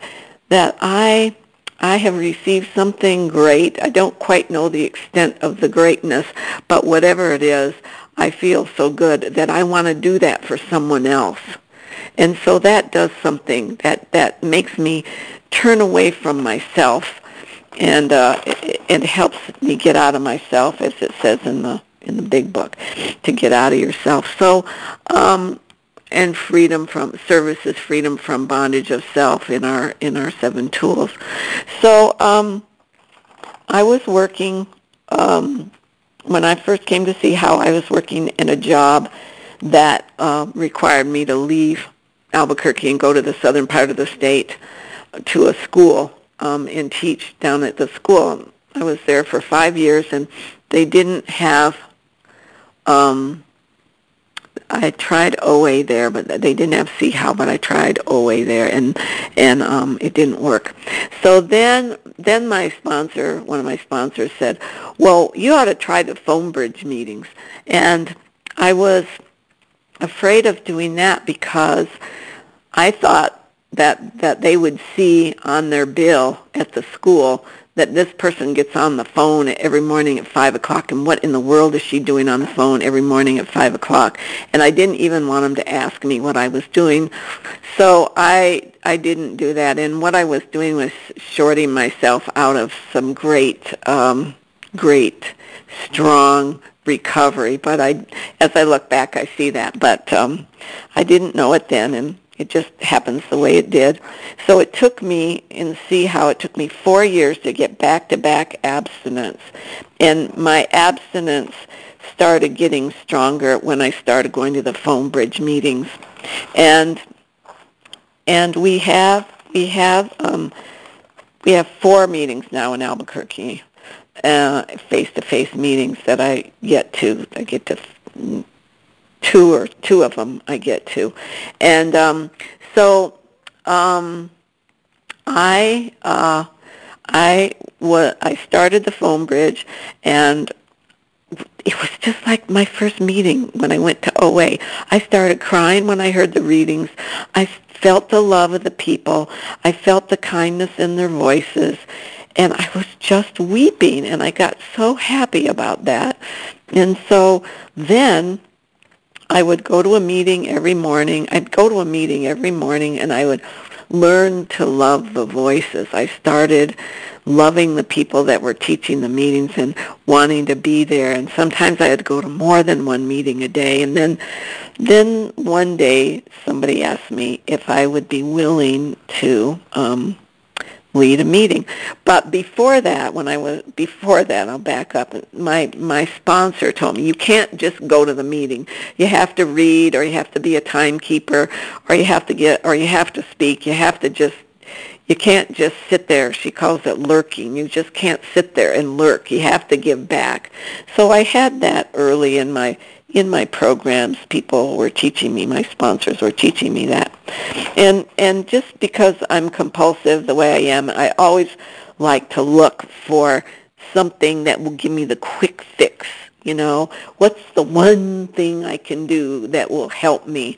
D: that I I have received something great. I don't quite know the extent of the greatness, but whatever it is, I feel so good that I want to do that for someone else. And so that does something that, that makes me turn away from myself, and uh, it, it helps me get out of myself, as it says in the in the big book, to get out of yourself. So, um, and freedom from service is freedom from bondage of self in our in our seven tools. So um, I was working um, when I first came to see how I was working in a job that uh, required me to leave Albuquerque and go to the southern part of the state to a school um, and teach down at the school. I was there for five years, and they didn't have. Um, I tried O A there, but they didn't have C H O W, but I tried O A there, and and um, it didn't work. So then, then my sponsor, one of my sponsors, said, "Well, you ought to try the phone bridge meetings." And I was afraid of doing that because I thought that that they would see on their bill at the school that this person gets on the phone every morning at five o'clock, and what in the world is she doing on the phone every morning at five o'clock? And I didn't even want them to ask me what I was doing, so I I didn't do that. And what I was doing was shorting myself out of some great, um, great, strong recovery. But I, as I look back, I see that. But um, I didn't know it then, and it just happens the way it did. So it took me, and see how it took me four years to get back-to-back abstinence. And my abstinence started getting stronger when I started going to the phone bridge meetings. And and we have we have um, we have four meetings now in Albuquerque, uh, face-to-face meetings that I get to. I get to two or two of them I get to. And um, so um, I uh, I wa- I started the phone bridge, and it was just like my first meeting when I went to O A. I started crying when I heard the readings. I felt the love of the people. I felt the kindness in their voices, and I was just weeping, and I got so happy about that. And so then I would go to a meeting every morning. I'd go to a meeting every morning, and I would learn to love the voices. I started loving the people that were teaching the meetings and wanting to be there. And sometimes I had to go to more than one meeting a day. And then, then one day somebody asked me if I would be willing to um, lead a meeting. But before that, when I was before that, I'll back up. My my sponsor told me, you can't just go to the meeting. You have to read, or you have to be a timekeeper, or you have to get, or you have to speak. You have to just, you can't just sit there. She calls it lurking. You just can't sit there and lurk. You have to give back. So I had that early in my in my programs. People were teaching me, my sponsors were teaching me that. And and just because I'm compulsive the way I am, I always like to look for something that will give me the quick fix. You know, what's the one thing I can do that will help me?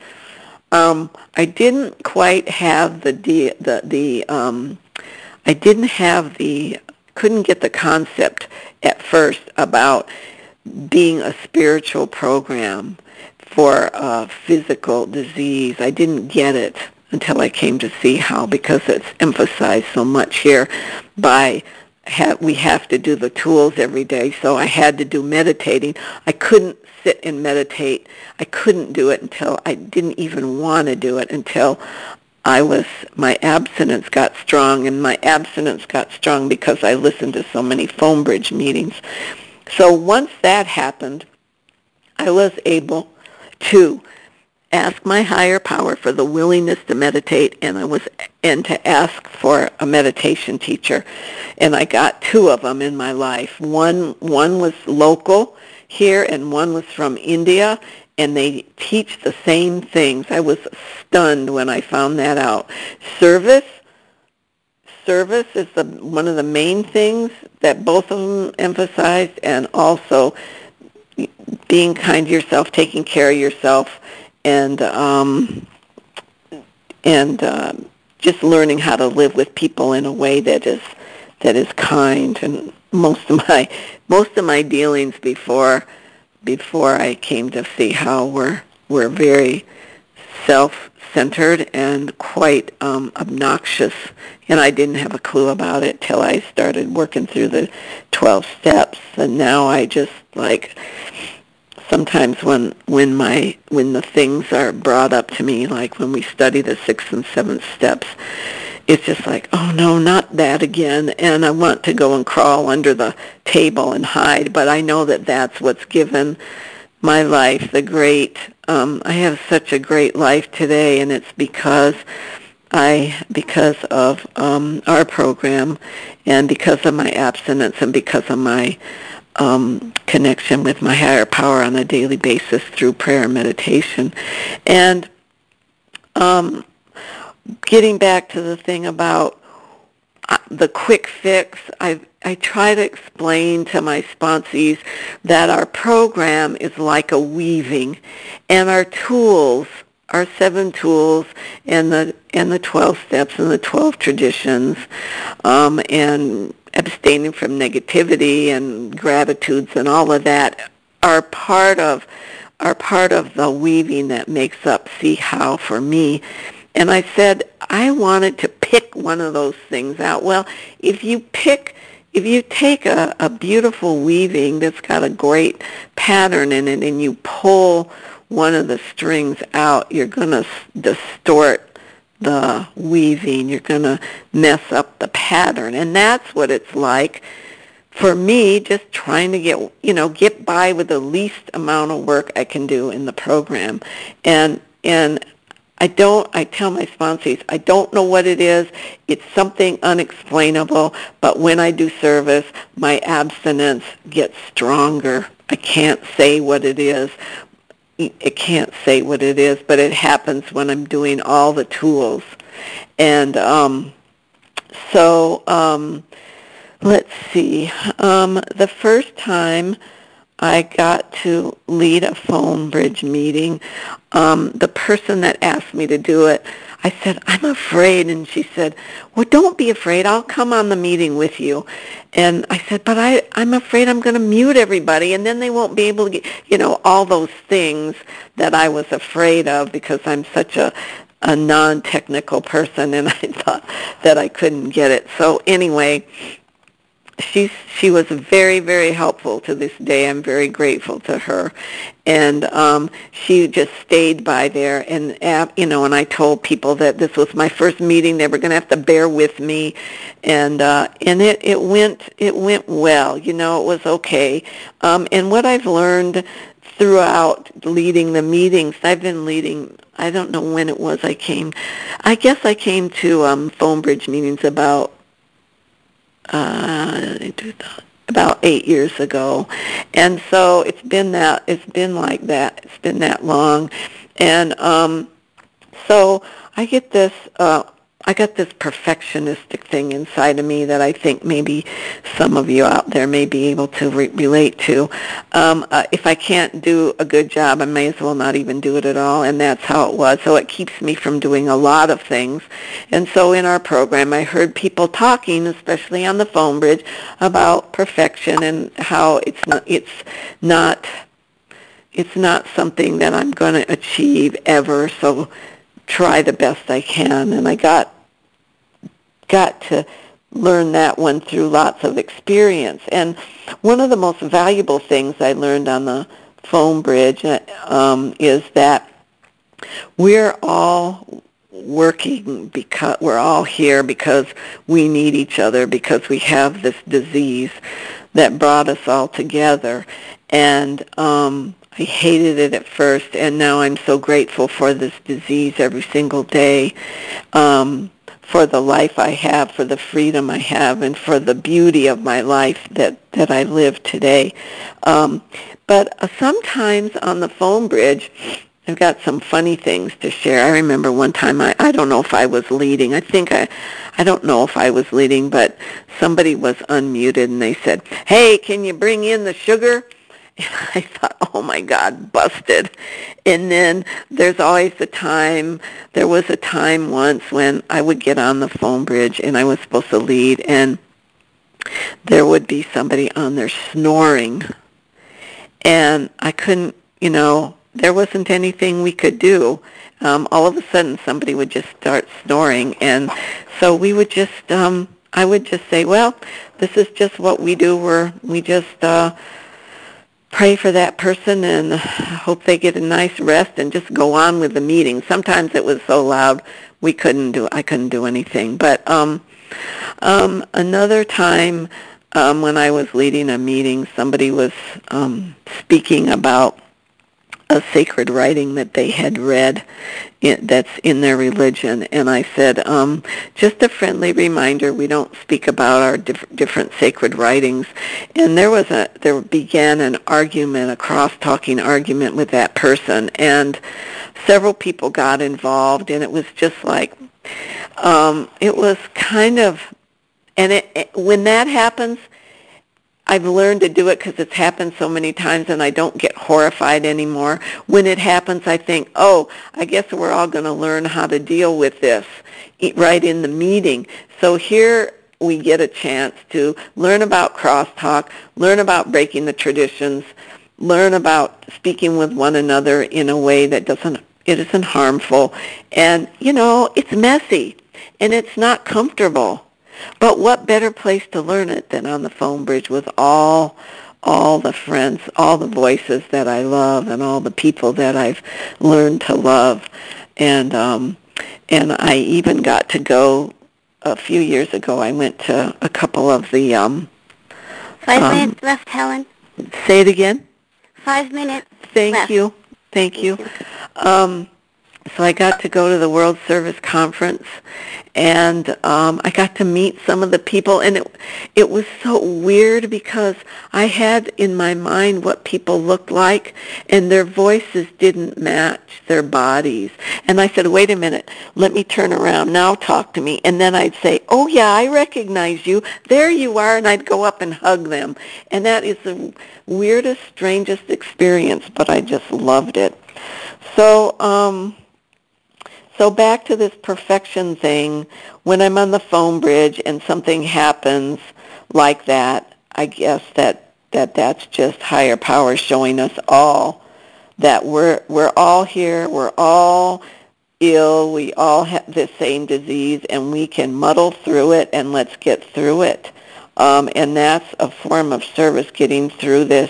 D: Um, I didn't quite have the the the, the um, I didn't have the couldn't get the concept at first about being a spiritual program for uh, physical disease. I didn't get it until I came to see how, because it's emphasized so much here by ha- we have to do the tools every day. So I had to do meditating. I couldn't sit and meditate. I couldn't do it until I didn't even want to do it until I was, my abstinence got strong, and my abstinence got strong because I listened to so many phone bridge meetings. So once that happened, I was able to ask my higher power for the willingness to meditate, and I was and to ask for a meditation teacher. And I got two of them in my life. One one was local here, and one was from India, and they teach the same things. I was stunned when I found that out. Service Service is the, one of the main things that both of them emphasized, and also being kind to yourself, taking care of yourself, and um, and uh, just learning how to live with people in a way that is that is kind. And most of my most of my dealings before before I came to see how were were very self-centered and quite um, obnoxious, and I didn't have a clue about it till I started working through the twelve steps. And now I just like sometimes when when my when the things are brought up to me, like when we study the sixth and seventh steps, it's just like, oh no, not that again, and I want to go and crawl under the table and hide. But I know that that's what's given my life the great. Um, I have such a great life today, and it's because I because of um, our program, and because of my abstinence, and because of my um, connection with my higher power on a daily basis through prayer and meditation. And um, getting back to the thing about the quick fix, I I try to explain to my sponsees that our program is like a weaving, and our tools, our seven tools, and the and the twelve steps and the twelve traditions, um, and abstaining from negativity and gratitudes and all of that are part of are part of the weaving that makes up See How for me. And I said, I wanted to pick one of those things out. Well, if you pick, if you take a, a beautiful weaving that's got a great pattern in it and you pull one of the strings out, you're going to distort the weaving. You're going to mess up the pattern. And that's what it's like for me, just trying to get, you know, get by with the least amount of work I can do in the program. And, and, I don't, I tell my sponsees, I don't know what it is. It's something unexplainable, but when I do service, my abstinence gets stronger. I can't say what it is. It can't say what it is, but it happens when I'm doing all the tools. And um, so um, let's see. Um, the first time I got to lead a phone bridge meeting, um, the person that asked me to do it, I said, I'm afraid. And she said, well, don't be afraid. I'll come on the meeting with you. And I said, but I, I'm afraid I'm going to mute everybody, and then they won't be able to get, you know, all those things that I was afraid of because I'm such a, a non-technical person, and I thought that I couldn't get it. So anyway, She she was very, very helpful to this day. I'm very grateful to her, and um, she just stayed by there. And uh, you know, and I told people that this was my first meeting; they were going to have to bear with me, and uh, and it, it went it went well. You know, it was okay. Um, and what I've learned throughout leading the meetings, I've been leading. I don't know when it was I came. I guess I came to um, phone bridge meetings about. Uh, about eight years ago, and so it's been that it's been like that. It's been that long, and um, so I get this. Uh, I got this perfectionistic thing inside of me that I think maybe some of you out there may be able to re- relate to. Um, uh, if I can't do a good job, I may as well not even do it at all, and that's how it was. So it keeps me from doing a lot of things. And so in our program, I heard people talking, especially on the phone bridge, about perfection and how it's not, it's not, it's not something that I'm going to achieve ever. So try the best I can, and I got got to learn that one through lots of experience. And one of the most valuable things I learned on the phone bridge um, is that we're all working because we're all here because we need each other, because we have this disease that brought us all together. And um, I hated it at first, and now I'm so grateful for this disease every single day, um, for the life I have, for the freedom I have, and for the beauty of my life that, that I live today. Um, but uh, sometimes on the phone bridge, I've got some funny things to share. I remember one time, I, I don't know if I was leading. I think I, I don't know if I was leading, but somebody was unmuted, and they said, hey, can you bring in the sugar? And I thought, oh my God, busted. And then there's always the time, there was a time once when I would get on the phone bridge and I was supposed to lead, and there would be somebody on there snoring. And I couldn't, you know, there wasn't anything we could do. Um, all of a sudden somebody would just start snoring. And so we would just, um, I would just say, well, this is just what we do. We're, we just, uh, pray for that person and hope they get a nice rest and just go on with the meeting. Sometimes it was so loud we couldn't do I couldn't do anything. But um, um, another time um, when I was leading a meeting, somebody was um, speaking about a sacred writing that they had read in, that's in their religion, and I said, um, just a friendly reminder, we don't speak about our diff- different sacred writings. And there was a there began an argument, a cross-talking argument with that person, and several people got involved, and it was just like, um, it was kind of, and it, it, when that happens, I've learned to do it because it's happened so many times, and I don't get horrified anymore. When it happens, I think, oh, I guess we're all going to learn how to deal with this right in the meeting. So here we get a chance to learn about crosstalk, learn about breaking the traditions, learn about speaking with one another in a way that doesn't, it isn't harmful. And, you know, it's messy, and it's not comfortable. But what better place to learn it than on the phone bridge with all all the friends, all the voices that I love, and all the people that I've learned to love. And um, and I even got to go a few years ago. I went to a couple of the... Um,
A: Five
D: um,
A: minutes left, Helen.
D: Say it again?
A: Five minutes
D: Thank
A: left.
D: you. Thank, Thank you. you. Um, so I got to go to the World Service Conference, and um, I got to meet some of the people, and it it was so weird because I had in my mind what people looked like, and their voices didn't match their bodies. And I said, wait a minute, let me turn around, now talk to me. And then I'd say, oh yeah, I recognize you, there you are, and I'd go up and hug them. And that is the weirdest, strangest experience, but I just loved it. So, um... So back to this perfection thing, when I'm on the phone bridge and something happens like that, I guess that, that that's just higher power showing us all that we're we're all here, we're all ill, we all have the same disease, and we can muddle through it, and let's get through it. Um, and that's a form of service, getting through this,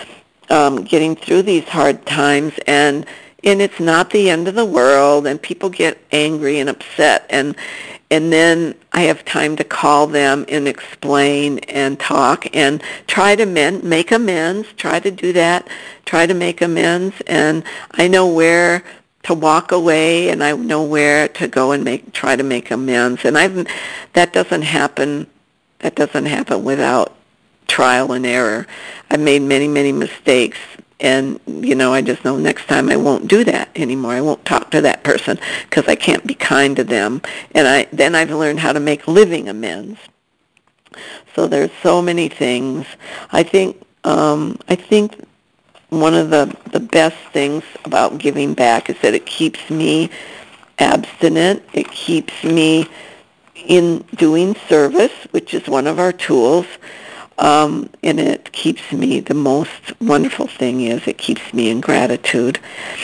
D: um, getting through these hard times, and And it's not the end of the world, and people get angry and upset, and and then I have time to call them and explain and talk and try to mend, make amends, try to do that, try to make amends, and I know where to walk away, and I know where to go and make try to make amends, and I've that doesn't happen that doesn't happen without trial and error. I've made many, many mistakes. And, you know, I just know next time I won't do that anymore. I won't talk to that person because I can't be kind to them. And I then I've learned how to make living amends. So there's so many things. I think um, I think one of the, the best things about giving back is that it keeps me abstinent. It keeps me in doing service, which is one of our tools. Um, and it keeps me, the most wonderful thing is it keeps me in gratitude.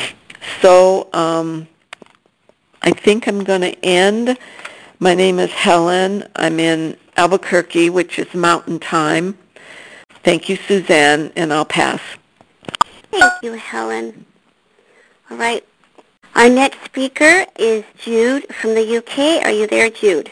D: So um, I think I'm going to end. My name is Helen. I'm in Albuquerque, which is Mountain Time. Thank you, Suzanne, and I'll pass.
A: Thank you, Helen. All right. Our next speaker is Jude from the U K. Are you there, Jude?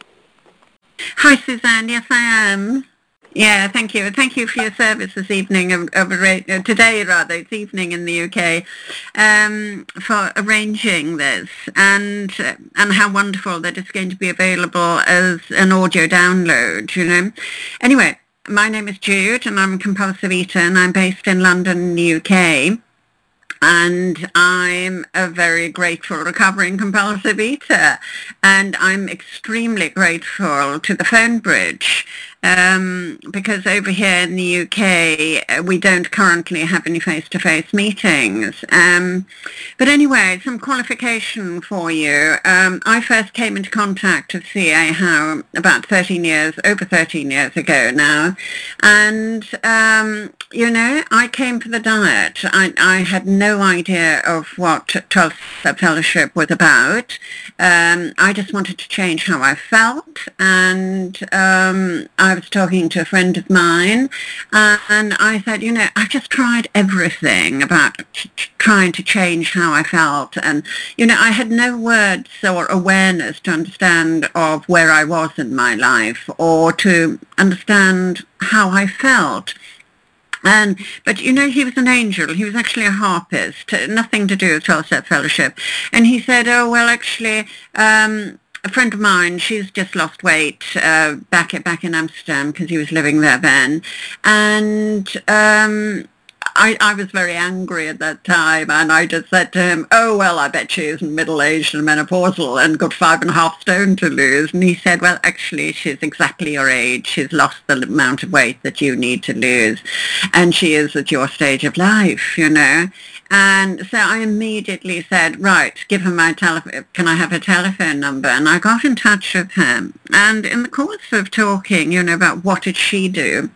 E: Hi, Suzanne. Yes, I am. Yeah, thank you. Thank you for your service this evening, of, of uh, today rather, it's evening in the U K, um, for arranging this, and uh, and how wonderful that it's going to be available as an audio download, you know. Anyway, my name is Jude, and I'm a compulsive eater, and I'm based in London, the U K. And I'm a very grateful recovering compulsive eater, and I'm extremely grateful to the phone bridge um, because over here in the U K uh, we don't currently have any face-to-face meetings. Um, but anyway, some qualification for you. Um, I first came into contact with C A Howe about thirteen years, over thirteen years ago now, and um, you know, I came for the diet. I, I had no idea of what twelve-step fellowship was about. Um, I just wanted to change how I felt, and um, I was talking to a friend of mine, uh, and I said, you know, I've just tried everything about t- trying to change how I felt, and, you know, I had no words or awareness to understand of where I was in my life or to understand how I felt. And, but, you know, he was an angel. He was actually a harpist, nothing to do with twelve-step fellowship. And he said, oh, well, actually, um, a friend of mine, she's just lost weight uh, back, at, back in Amsterdam because he was living there then. And um, I, I was very angry at that time, and I just said to him, oh, well, I bet she isn't middle-aged and menopausal and got five and a half stone to lose. And he said, well, actually, she's exactly your age. She's lost the amount of weight that you need to lose, and she is at your stage of life, you know. And so I immediately said, right, give her my telephone, can I have her telephone number? And I got in touch with him. And in the course of talking, you know, about what did she do,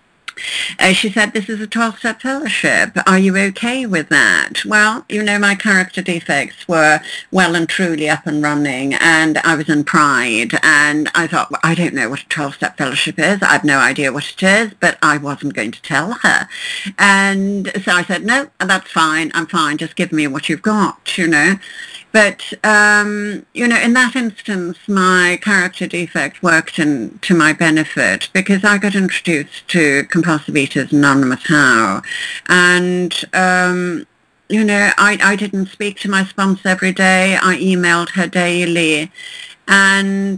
E: Uh, she said, this is a twelve-step fellowship. Are you okay with that? Well, you know, my character defects were well and truly up and running, and I was in Pride, and I thought, well, I don't know what a twelve-step fellowship is. I have no idea what it is, but I wasn't going to tell her. And so I said, no, that's fine. I'm fine. Just give me what you've got, you know. But, um, you know, in that instance, my character defect worked in, to my benefit because I got introduced to Compulsive Eaters Anonymous How. And, um, you know, I, I didn't speak to my sponsor every day. I emailed her daily. And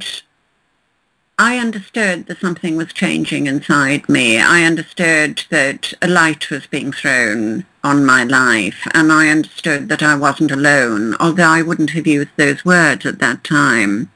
E: I understood that something was changing inside me. I understood that a light was being thrown on my life, and I understood that I wasn't alone, although I wouldn't have used those words at that time.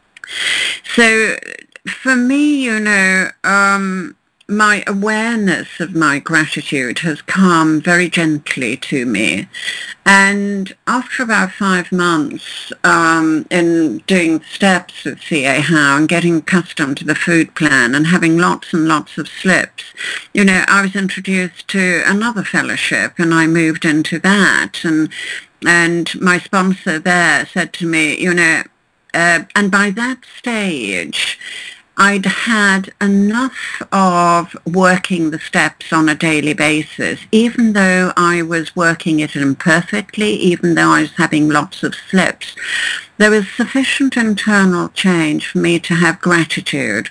E: So for me, you know, um, my awareness of my gratitude has come very gently to me. And after about five months um, in doing steps with C A Howe and getting accustomed to the food plan and having lots and lots of slips, you know, I was introduced to another fellowship, and I moved into that. And, and my sponsor there said to me, you know, uh, and by that stage, I'd had enough of working the steps on a daily basis, even though I was working it imperfectly, even though I was having lots of slips. There was sufficient internal change for me to have gratitude.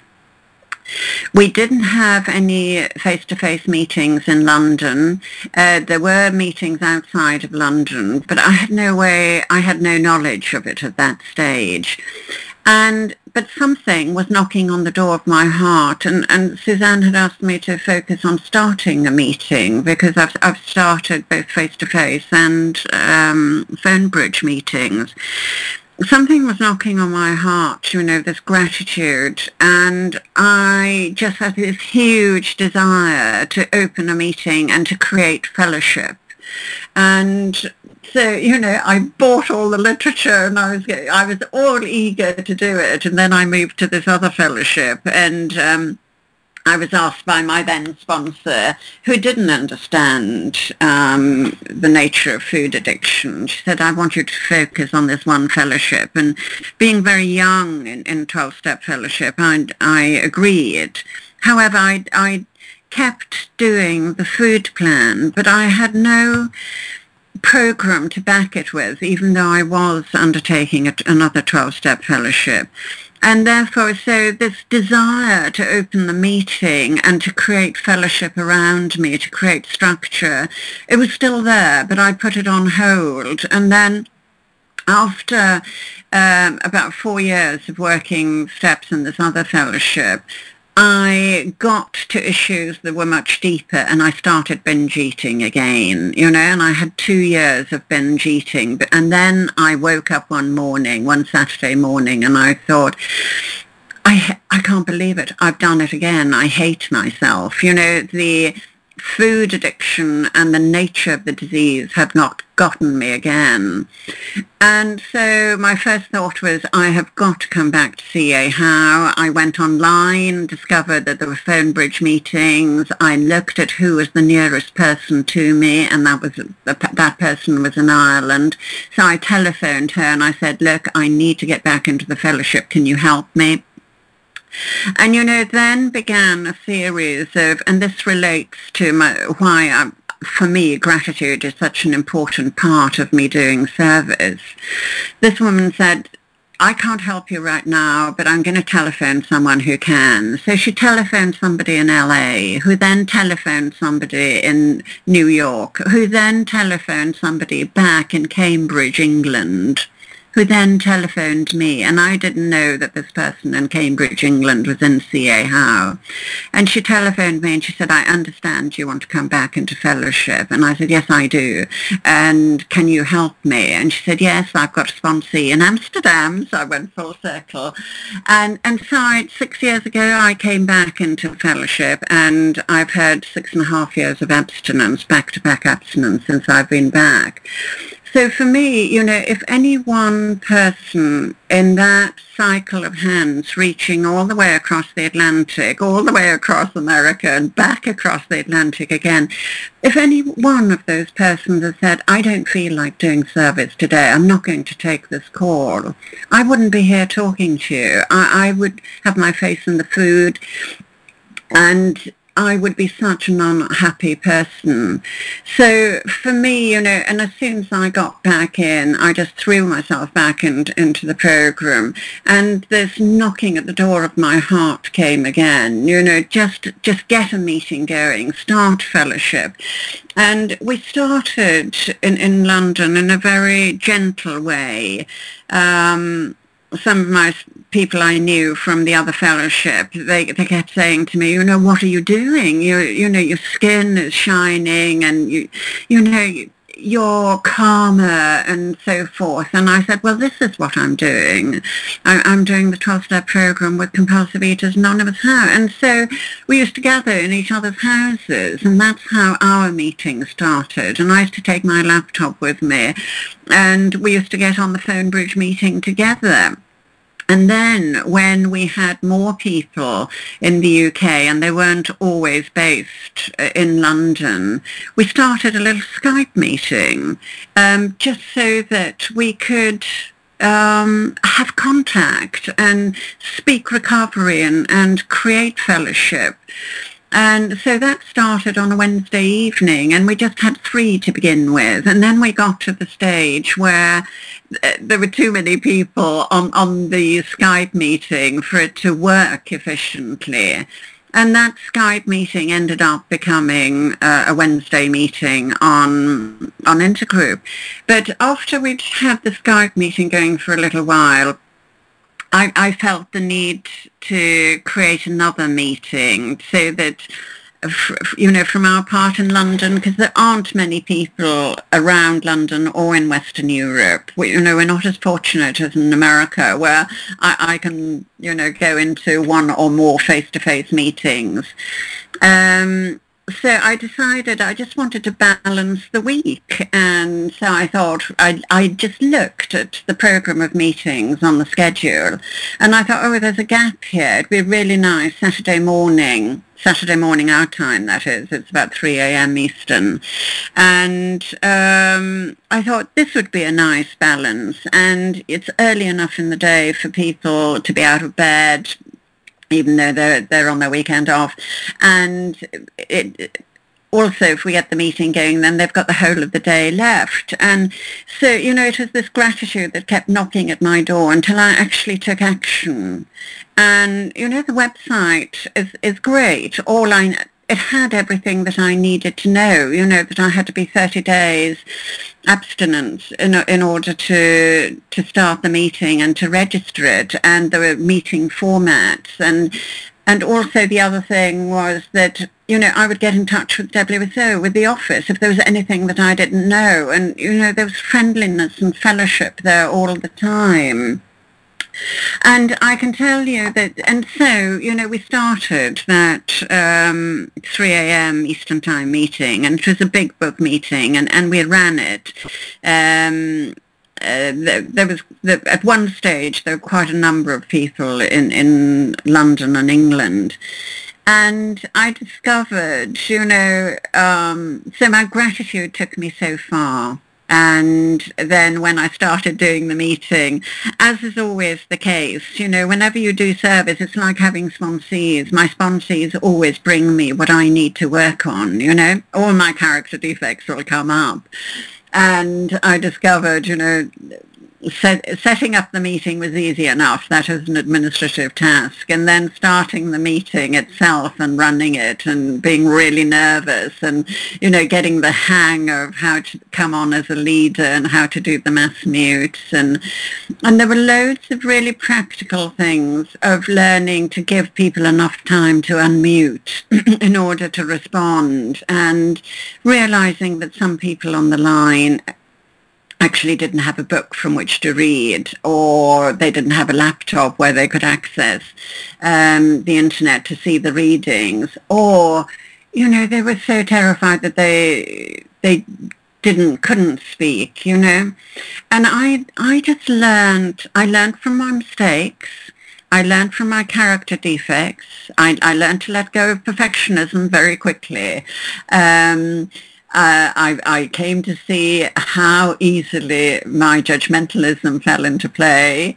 E: We didn't have any face-to-face meetings in London. Uh, there were meetings outside of London, but I had no way, I had no knowledge of it at that stage. And but something was knocking on the door of my heart, and, and Suzanne had asked me to focus on starting a meeting because I've I've started both face-to-face and um, phone bridge meetings. Something was knocking on my heart, you know, this gratitude, and I just had this huge desire to open a meeting and to create fellowship. And so, you know, I bought all the literature, and I was I was all eager to do it. And then I moved to this other fellowship, and um, I was asked by my then sponsor, who didn't understand um, the nature of food addiction. She said, I want you to focus on this one fellowship. And being very young in, in twelve-step fellowship, I, I agreed. However, I, I kept doing the food plan, but I had no program to back it with, even though I was undertaking a, another twelve-step fellowship. And therefore, so this desire to open the meeting and to create fellowship around me, to create structure, it was still there, but I put it on hold. And then after um, about four years of working steps in this other fellowship, I got to issues that were much deeper, and I started binge eating again, you know, and I had two years of binge eating. But, and then I woke up one morning, one Saturday morning, and I thought, I I, I can't believe it. I've done it again. I hate myself. You know, the food addiction and the nature of the disease have not gotten me again. And so my first thought was, I have got to come back to C A Howe. I went online, discovered that there were phone bridge meetings. I looked at who was the nearest person to me, and that was that person was in Ireland. So I telephoned her and I said, look, I need to get back into the fellowship. Can you help me? And, you know, then began a series of, and this relates to my, why, I, for me, gratitude is such an important part of me doing service. This woman said, I can't help you right now, but I'm going to telephone someone who can. So she telephoned somebody in L A, who then telephoned somebody in New York, who then telephoned somebody back in Cambridge, England, who then telephoned me, and I didn't know that this person in Cambridge, England was in C A Howe. And she telephoned me and she said, I understand you want to come back into fellowship. And I said, yes, I do. And can you help me? And she said, yes, I've got a sponsee in Amsterdam. So I went full circle. And, and so I, six years ago, I came back into fellowship, and I've had six and a half years of abstinence, back-to-back abstinence since I've been back. So for me, you know, if any one person in that cycle of hands reaching all the way across the Atlantic, all the way across America and back across the Atlantic again, if any one of those persons has said, I don't feel like doing service today, I'm not going to take this call, I wouldn't be here talking to you. I, I would have my face in the food, and I would be such an unhappy person. So for me, you know, and as soon as I got back in, I just threw myself back in, into the program, and this knocking at the door of my heart came again, you know, just, just get a meeting going, start fellowship. And we started in, in London in a very gentle way. Um, some of my people I knew from the other fellowship, they they kept saying to me, you know, what are you doing? You you know, your skin is shining, and you you know, you're calmer and so forth. And I said, well, this is what I'm doing. I, I'm doing the twelve-step program with Compulsive Eaters Anonymous House. And so we used to gather in each other's houses, and that's how our meeting started. And I used to take my laptop with me, and we used to get on the phone bridge meeting together. And then when we had more people in the U K, and they weren't always based in London, we started a little Skype meeting, um, just so that we could um, have contact and speak recovery and, and create fellowship. And so that started on a Wednesday evening, and we just had three to begin with. And then we got to the stage where there were too many people on, on the Skype meeting for it to work efficiently. And that Skype meeting ended up becoming uh, a Wednesday meeting on, on Intergroup. But after we'd had the Skype meeting going for a little while, I, I felt the need to create another meeting so that, you know, from our part in London, because there aren't many people around London or in Western Europe. We, you know, we're not as fortunate as in America, where I, I can, you know, go into one or more face-to-face meetings. Um, So I decided I just wanted to balance the week, and so I thought I I just looked at the program of meetings on the schedule, and I thought, oh, there's a gap here. It'd be really nice Saturday morning, Saturday morning our time, that is. It's about three a.m. Eastern, and um, I thought this would be a nice balance, and it's early enough in the day for people to be out of bed, even though they're, they're on their weekend off. And it, it, also, if we get the meeting going, then they've got the whole of the day left. And so, you know, it was this gratitude that kept knocking at my door until I actually took action. And, you know, the website is, is great. All I It had everything that I needed to know, you know, that I had to be thirty days abstinence in, in order to to start the meeting and to register it, and there were meeting formats, and and also the other thing was that, you know, I would get in touch with W S O, with the office, if there was anything that I didn't know, and, you know, there was friendliness and fellowship there all the time. And I can tell you that, and so, you know, we started that um, three a.m. Eastern Time meeting, and it was a big book meeting, and, and we ran it. Um, uh, there, there was, the, at one stage, there were quite a number of people in, in London and England. And I discovered, you know, um, so my gratitude took me so far. And then when I started doing the meeting, as is always the case, you know, whenever you do service, it's like having sponsees. My sponsees always bring me what I need to work on, you know. All my character defects will come up. And I discovered, you know, Set, setting up the meeting was easy enough. That was an administrative task. And then starting the meeting itself and running it and being really nervous and, you know, getting the hang of how to come on as a leader and how to do the mass mutes. And, and there were loads of really practical things of learning to give people enough time to unmute in order to respond, and realizing that some people on the line actually didn't have a book from which to read, or they didn't have a laptop where they could access um, the internet to see the readings, or, you know, they were so terrified that they they didn't couldn't speak, you know. And I I just learned I learned from my mistakes. I learned from my character defects. I, I learned to let go of perfectionism very quickly. Um, Uh, I, I came to see how easily my judgmentalism fell into play,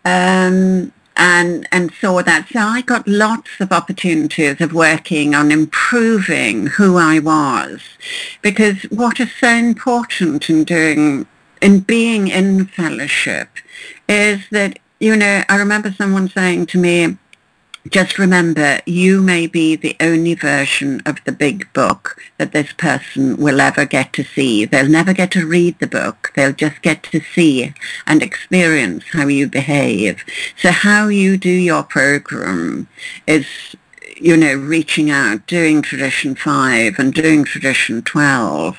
E: um, and and saw that. So I got lots of opportunities of working on improving who I was, because what is so important in doing, in being in fellowship, is that, you know, I remember someone saying to me, just remember, you may be the only version of the big book that this person will ever get to see. They'll never get to read the book. They'll just get to see and experience how you behave. So how you do your program is, you know, reaching out, doing tradition five and doing tradition twelve.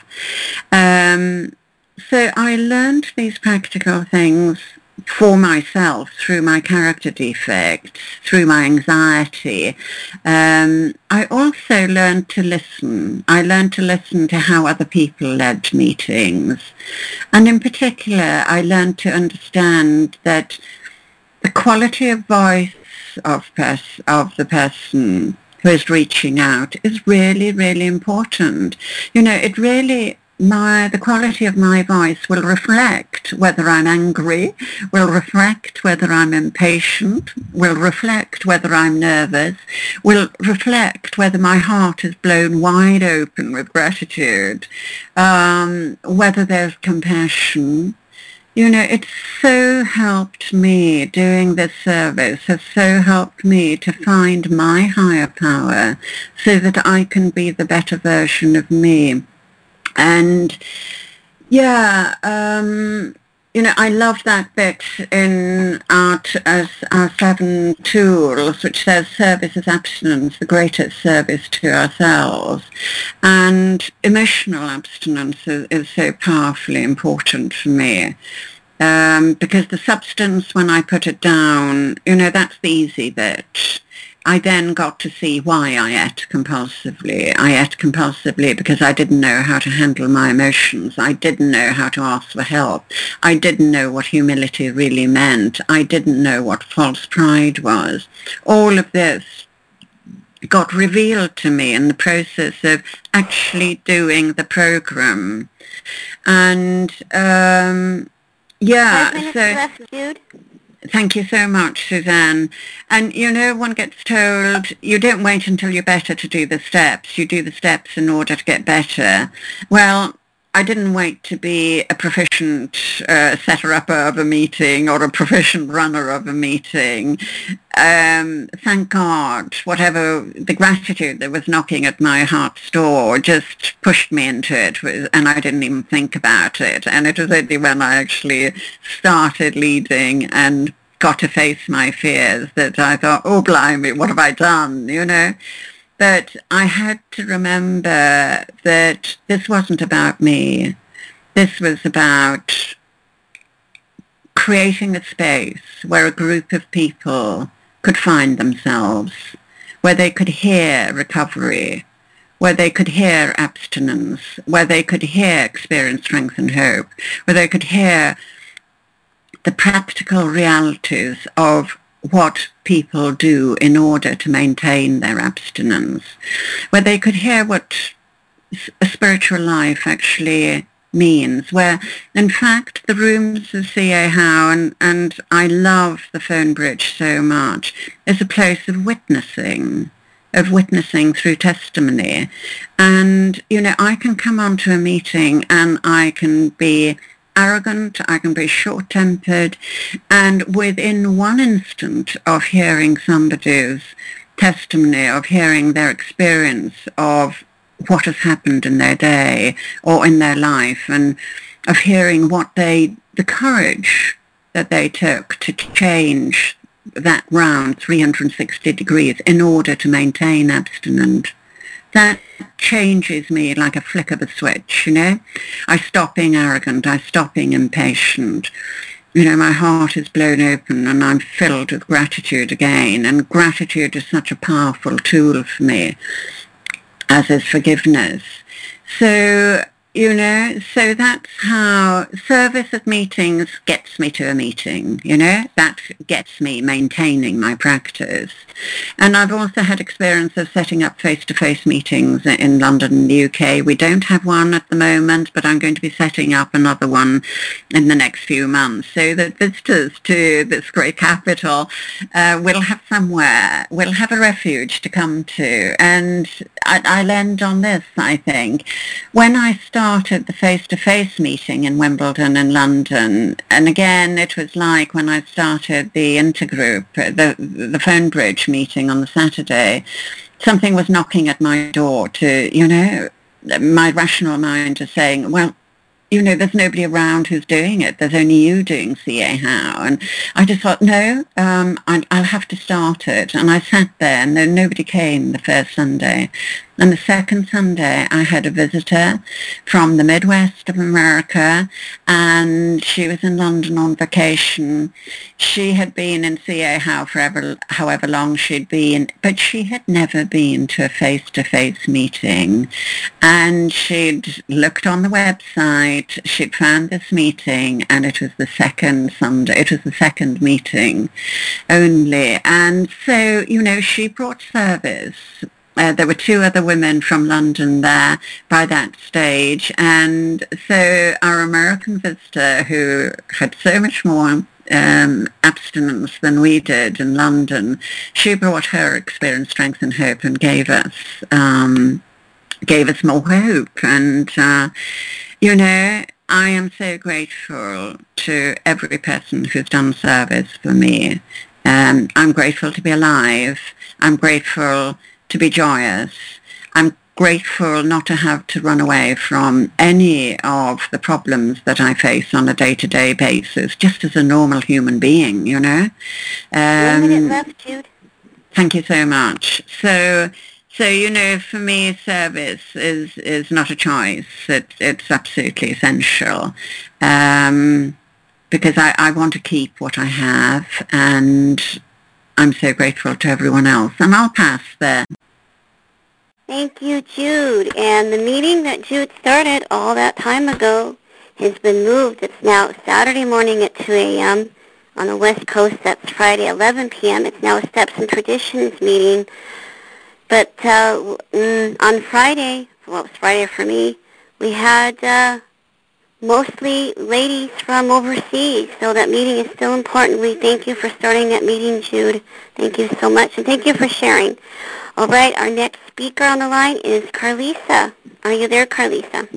E: Um, so I learned these practical things for myself through my character defects, through my anxiety. Um, I also learned to listen. I learned to listen to how other people led meetings. And in particular, I learned to understand that the quality of voice of, pers- of the person who is reaching out is really, really important. You know, it really... My, the quality of my voice will reflect whether I'm angry, will reflect whether I'm impatient, will reflect whether I'm nervous, will reflect whether my heart is blown wide open with gratitude, um, whether there's compassion. You know, it's so helped me, doing this service has so helped me to find my higher power so that I can be the better version of me. And yeah, um, you know, I love that bit in our, t- as our seven tools, which says service is abstinence, the greatest service to ourselves. And emotional abstinence is, is so powerfully important for me. Um, because the substance, when I put it down, you know, that's the easy bit. I then got to see why I ate compulsively. I ate compulsively because I didn't know how to handle my emotions. I didn't know how to ask for help. I didn't know what humility really meant. I didn't know what false pride was. All of this got revealed to me in the process of actually doing the program. And, um, yeah,
A: Five minutes
E: so...
A: left, Jude.
E: Thank you so much, Suzanne. And, you know, one gets told you don't wait until you're better to do the steps. You do the steps in order to get better. Well, I didn't wait to be a proficient uh, setter-upper of a meeting or a proficient runner of a meeting. Um, thank God, whatever the gratitude that was knocking at my heart's door just pushed me into it, and I didn't even think about it. And it was only when I actually started leading and got to face my fears that I thought, oh, blimey, what have I done, you know? But I had to remember that this wasn't about me. This was about creating a space where a group of people could find themselves, where they could hear recovery, where they could hear abstinence, where they could hear experience, strength and hope, where they could hear the practical realities of what people do in order to maintain their abstinence, where they could hear what a spiritual life actually means, where in fact the rooms of C A Howe, and, and I love the phone bridge so much, is a place of witnessing, of witnessing through testimony. And, you know, I can come onto a meeting and I can be arrogant, I can be short-tempered, and within one instant of hearing somebody's testimony, of hearing their experience of what has happened in their day or in their life, and of hearing what they, the courage that they took to change that round three hundred sixty degrees in order to maintain abstinence, that changes me like a flick of a switch, you know. I stop being arrogant, I stop being impatient. You know, my heart is blown open and I'm filled with gratitude again. And gratitude is such a powerful tool for me, as is forgiveness. So, you know, so that's how service at meetings gets me to a meeting, you know, that gets me maintaining my practice. And I've also had experience of setting up face-to-face meetings in London and the U K. We don't have one at the moment, but I'm going to be setting up another one in the next few months, so that visitors to this great capital uh, will have somewhere, will have a refuge to come to. And I, I'll end on this, I think. When I started the face-to-face meeting in Wimbledon and London, and again, it was like when I started the intergroup, the, the phone bridge meeting on the Saturday, something was knocking at my door to, you know, my rational mind is saying, well, you know, there's nobody around who's doing it. There's only you doing C A Howe. And I just thought, no, um, I'll, I'll have to start it. And I sat there, and then nobody came the first Sunday. And the second Sunday, I had a visitor from the Midwest of America, and she was in London on vacation. She had been in C A Howe forever, however long she'd been, but she had never been to a face-to-face meeting. And she'd looked on the website, she'd found this meeting, and it was the second Sunday, it was the second meeting only. And so, you know, she brought service. Uh, there were two other women from London there by that stage, and so our American visitor, who had so much more um, abstinence than we did in London, she brought her experience, strength and hope, and gave us um, gave us more hope. And uh, you know, I am so grateful to every person who's done service for me. Um, I'm grateful to be alive. I'm grateful to be joyous. I'm grateful not to have to run away from any of the problems that I face on a day-to-day basis, just as a normal human being, you know. Um,
A: One minute left, Jude.
E: Thank you so much. So, so you know, for me, service is, is not a choice. It, it's absolutely essential, um, because I, I want to keep what I have, and I'm so grateful to everyone else. And I'll pass there.
A: Thank you, Jude. And the meeting that Jude started all that time ago has been moved. It's now Saturday morning at two a.m. On the West Coast, that's Friday, eleven p.m. It's now a Steps and Traditions meeting. But uh, mm, on Friday, well, it was Friday for me, we had uh, mostly ladies from overseas. So that meeting is still important. We thank you for starting that meeting, Jude. Thank you so much. And thank you for sharing. All right, our next speaker on the line is Carlisa. Are you there, Carlisa?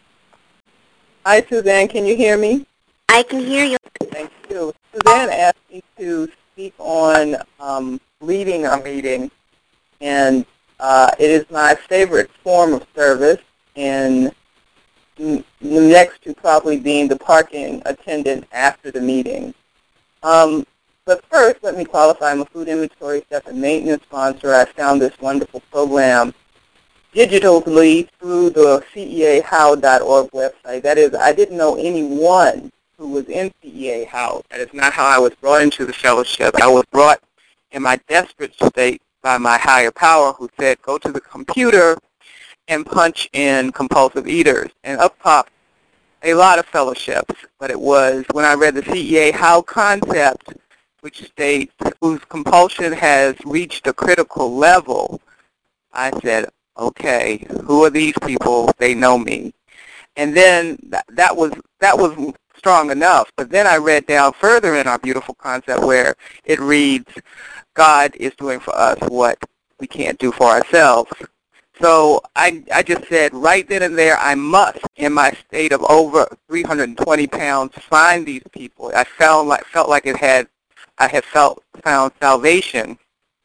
F: Hi, Suzanne. Can you hear me?
A: I can hear you.
F: Thank you. Suzanne asked me to speak on um, leading a meeting, and uh, it is my favorite form of service, and n- next to probably being the parking attendant after the meeting. Um, But first, let me qualify. I'm a food inventory step and maintenance sponsor. I found this wonderful program digitally through the C E A Howe dot org website. That is, I didn't know anyone who was in C E A House. That is not how I was brought into the fellowship. I was brought in my desperate state by my higher power, who said, go to the computer and punch in compulsive eaters. And up popped a lot of fellowships, but it was when I read the C E A How concept, which states whose compulsion has reached a critical level, I said, okay, who are these people? They know me. And then that, that was that was strong enough. But then I read down further in our beautiful concept where it reads, God is doing for us what we can't do for ourselves. So I, I just said right then and there, I must, in my state of over three hundred twenty pounds, find these people. I felt like felt like it had, I had felt found salvation.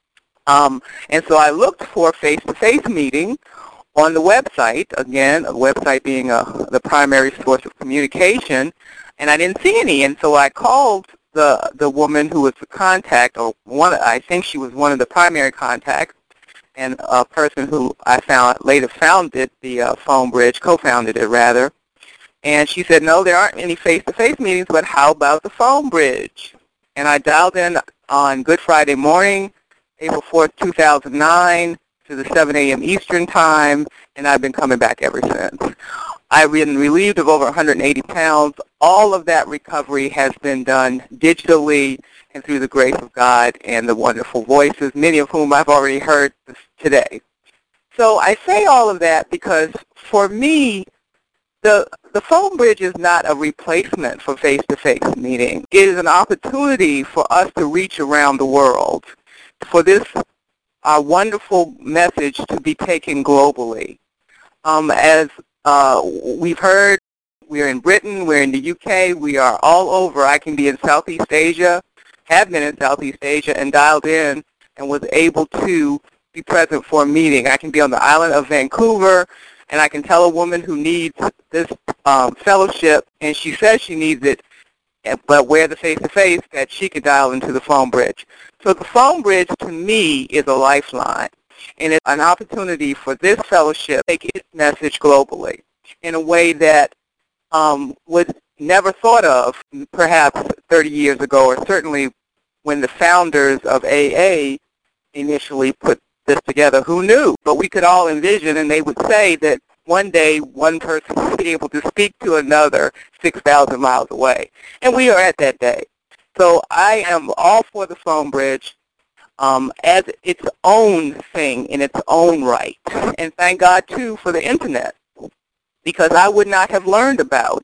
F: Um, and so I looked for a face-to-face meeting on the website, again, a website being a, the primary source of communication, and I didn't see any. And so I called the the woman who was the contact, or one, I think she was one of the primary contacts, and a person who I found later founded the uh, Phone Bridge, co-founded it rather. And she said, no, there aren't any face-to-face meetings, but how about the Phone Bridge? And I dialed in on Good Friday morning, April fourth, two thousand nine, to the seven a m Eastern Time, and I've been coming back ever since. I've been relieved of over one hundred eighty pounds. All of that recovery has been done digitally and through the grace of God and the wonderful voices, many of whom I've already heard today. So I say all of that because for me, the, the Phone Bridge is not a replacement for face-to-face meetings. It is an opportunity for us to reach around the world, for this our wonderful message to be taken globally. Um, as uh, we've heard, we're in Britain, we're in the U K, we are all over. I can be in Southeast Asia, have been in Southeast Asia, and dialed in and was able to be present for a meeting. I can be on the island of Vancouver, and I can tell a woman who needs this um, fellowship, and she says she needs it, but where the face-to-face, that she could dial into the Phone Bridge. So the Phone Bridge, to me, is a lifeline, and it's an opportunity for this fellowship to take its message globally in a way that um, was never thought of perhaps thirty years ago, or certainly when the founders of A A initially put this together. Who knew? But we could all envision, and they would say that one day one person would be able to speak to another six thousand miles away. And we are at that day. So I am all for the Phone Bridge um, as its own thing in its own right. And thank God, too, for the Internet, because I would not have learned about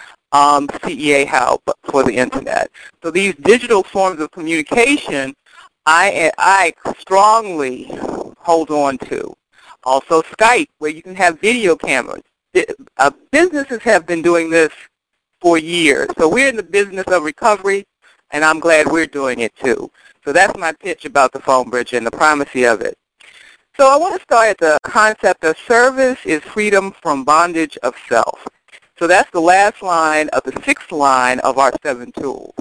F: um, C E A How but for the Internet. So these digital forms of communication, I, I strongly hold on to. Also Skype, where you can have video cameras. Uh, businesses have been doing this for years. So we're in the business of recovery, and I'm glad we're doing it too. So that's my pitch about the Phone Bridge and the primacy of it. So I want to start at the concept of service is freedom from bondage of self. So that's the last line of the sixth line of our seven tools.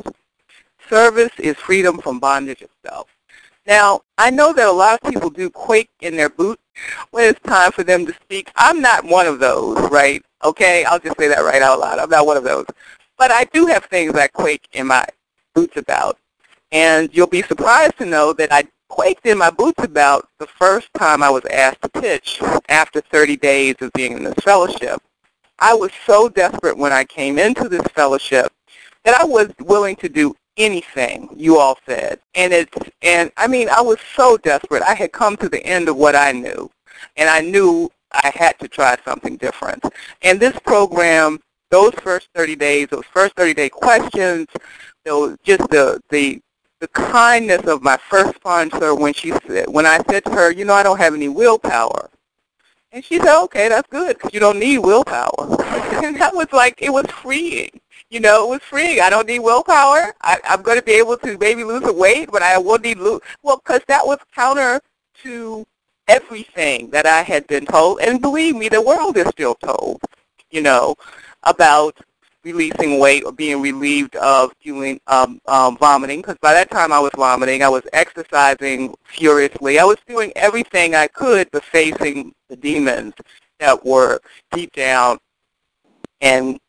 F: Service is freedom from bondage of self. Now, I know that a lot of people do quake in their boots when it's time for them to speak. I'm not one of those, right? Okay, I'll just say that right out loud. I'm not one of those. But I do have things I quake in my boots about. And you'll be surprised to know that I quaked in my boots about the first time I was asked to pitch after thirty days of being in this fellowship. I was so desperate when I came into this fellowship that I was willing to do anything you all said. And it's, and I mean, I was so desperate. I had come to the end of what I knew, and I knew I had to try something different. And this program, those first thirty days, those first thirty-day questions, those, just the, the, the kindness of my first sponsor when she said, when I said to her, you know, I don't have any willpower. And she said, okay, that's good, because you don't need willpower. And that was like, it was freeing. You know, it was freeing. I don't need willpower. I, I'm going to be able to maybe lose some weight, but I will need lose. Well, because that was counter to everything that I had been told. And believe me, the world is still told, you know, about releasing weight or being relieved of feeling um, um, vomiting, because by that time I was vomiting. I was exercising furiously. I was doing everything I could but facing the demons that were deep down and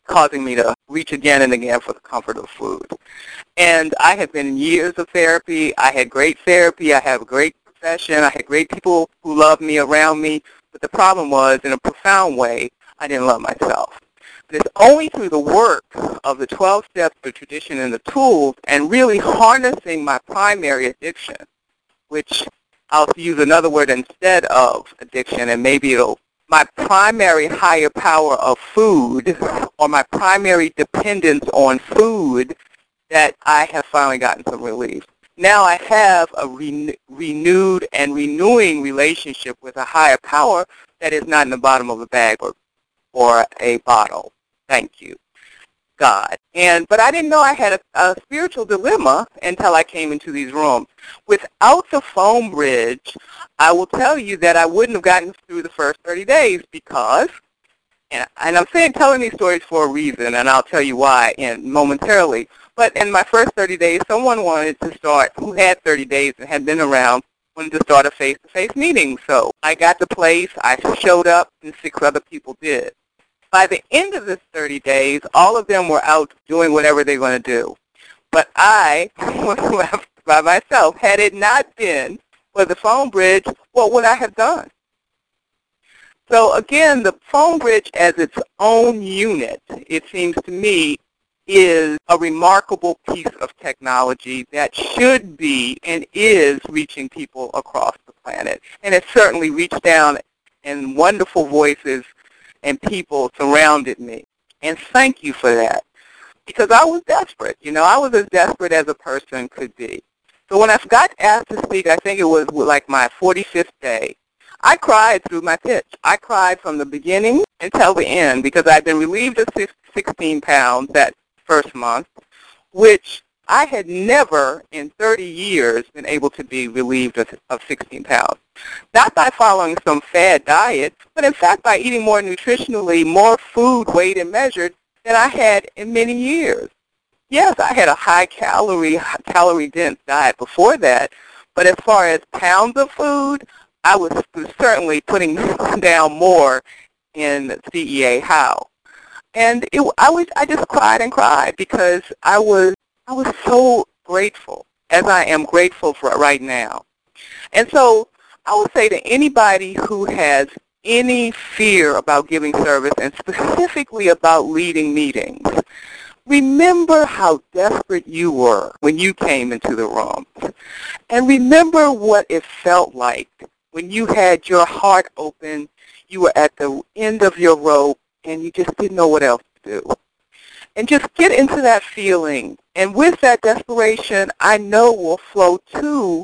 F: causing me to reach again and again for the comfort of food. And I had been in years of therapy. I had great therapy. I have a great profession. I had great people who loved me around me. But the problem was, in a profound way, I didn't love myself. But it's only through the work of the twelve steps, the tradition, and the tools, and really harnessing my primary addiction, which I'll use another word instead of addiction, and maybe it'll, my primary higher power of food, or my primary dependence on food, that I have finally gotten some relief. Now I have a re- renewed and renewing relationship with a higher power that is not in the bottom of a bag or, or a bottle. Thank you, God. And but I didn't know I had a, a spiritual dilemma until I came into these rooms. Without the foam bridge, I will tell you that I wouldn't have gotten through the first thirty days because, and, and I'm saying telling these stories for a reason, and I'll tell you why in momentarily. But in my first thirty days, someone wanted to start, who had thirty days and had been around, wanted to start a face-to-face meeting. So I got the place, I showed up, and six other people did. By the end of this thirty days, all of them were out doing whatever they were going to do. But I was left by myself. Had it not been for the phone bridge, what would I have done? So again, the phone bridge as its own unit, it seems to me, is a remarkable piece of technology that should be and is reaching people across the planet. And it certainly reached down, and wonderful voices and people surrounded me. And thank you for that, because I was desperate. You know, I was as desperate as a person could be. So when I got asked to speak, I think it was like my forty-fifth day, I cried through my pitch. I cried from the beginning until the end because I'd been relieved of sixteen pounds that first month, which I had never in thirty years been able to be relieved of, of sixteen pounds. Not by following some fad diet, but in fact by eating more nutritionally, more food weighed and measured than I had in many years. Yes, I had a high-calorie, calorie-dense diet before that, but as far as pounds of food, I was certainly putting down more in C E A How. And it, I was, I just cried and cried because I was, I was so grateful, as I am grateful for right now. And so I would say to anybody who has any fear about giving service, and specifically about leading meetings, remember how desperate you were when you came into the room. And remember what it felt like when you had your heart open, you were at the end of your rope, and you just didn't know what else to do. And just get into that feeling. And with that desperation, I know will flow to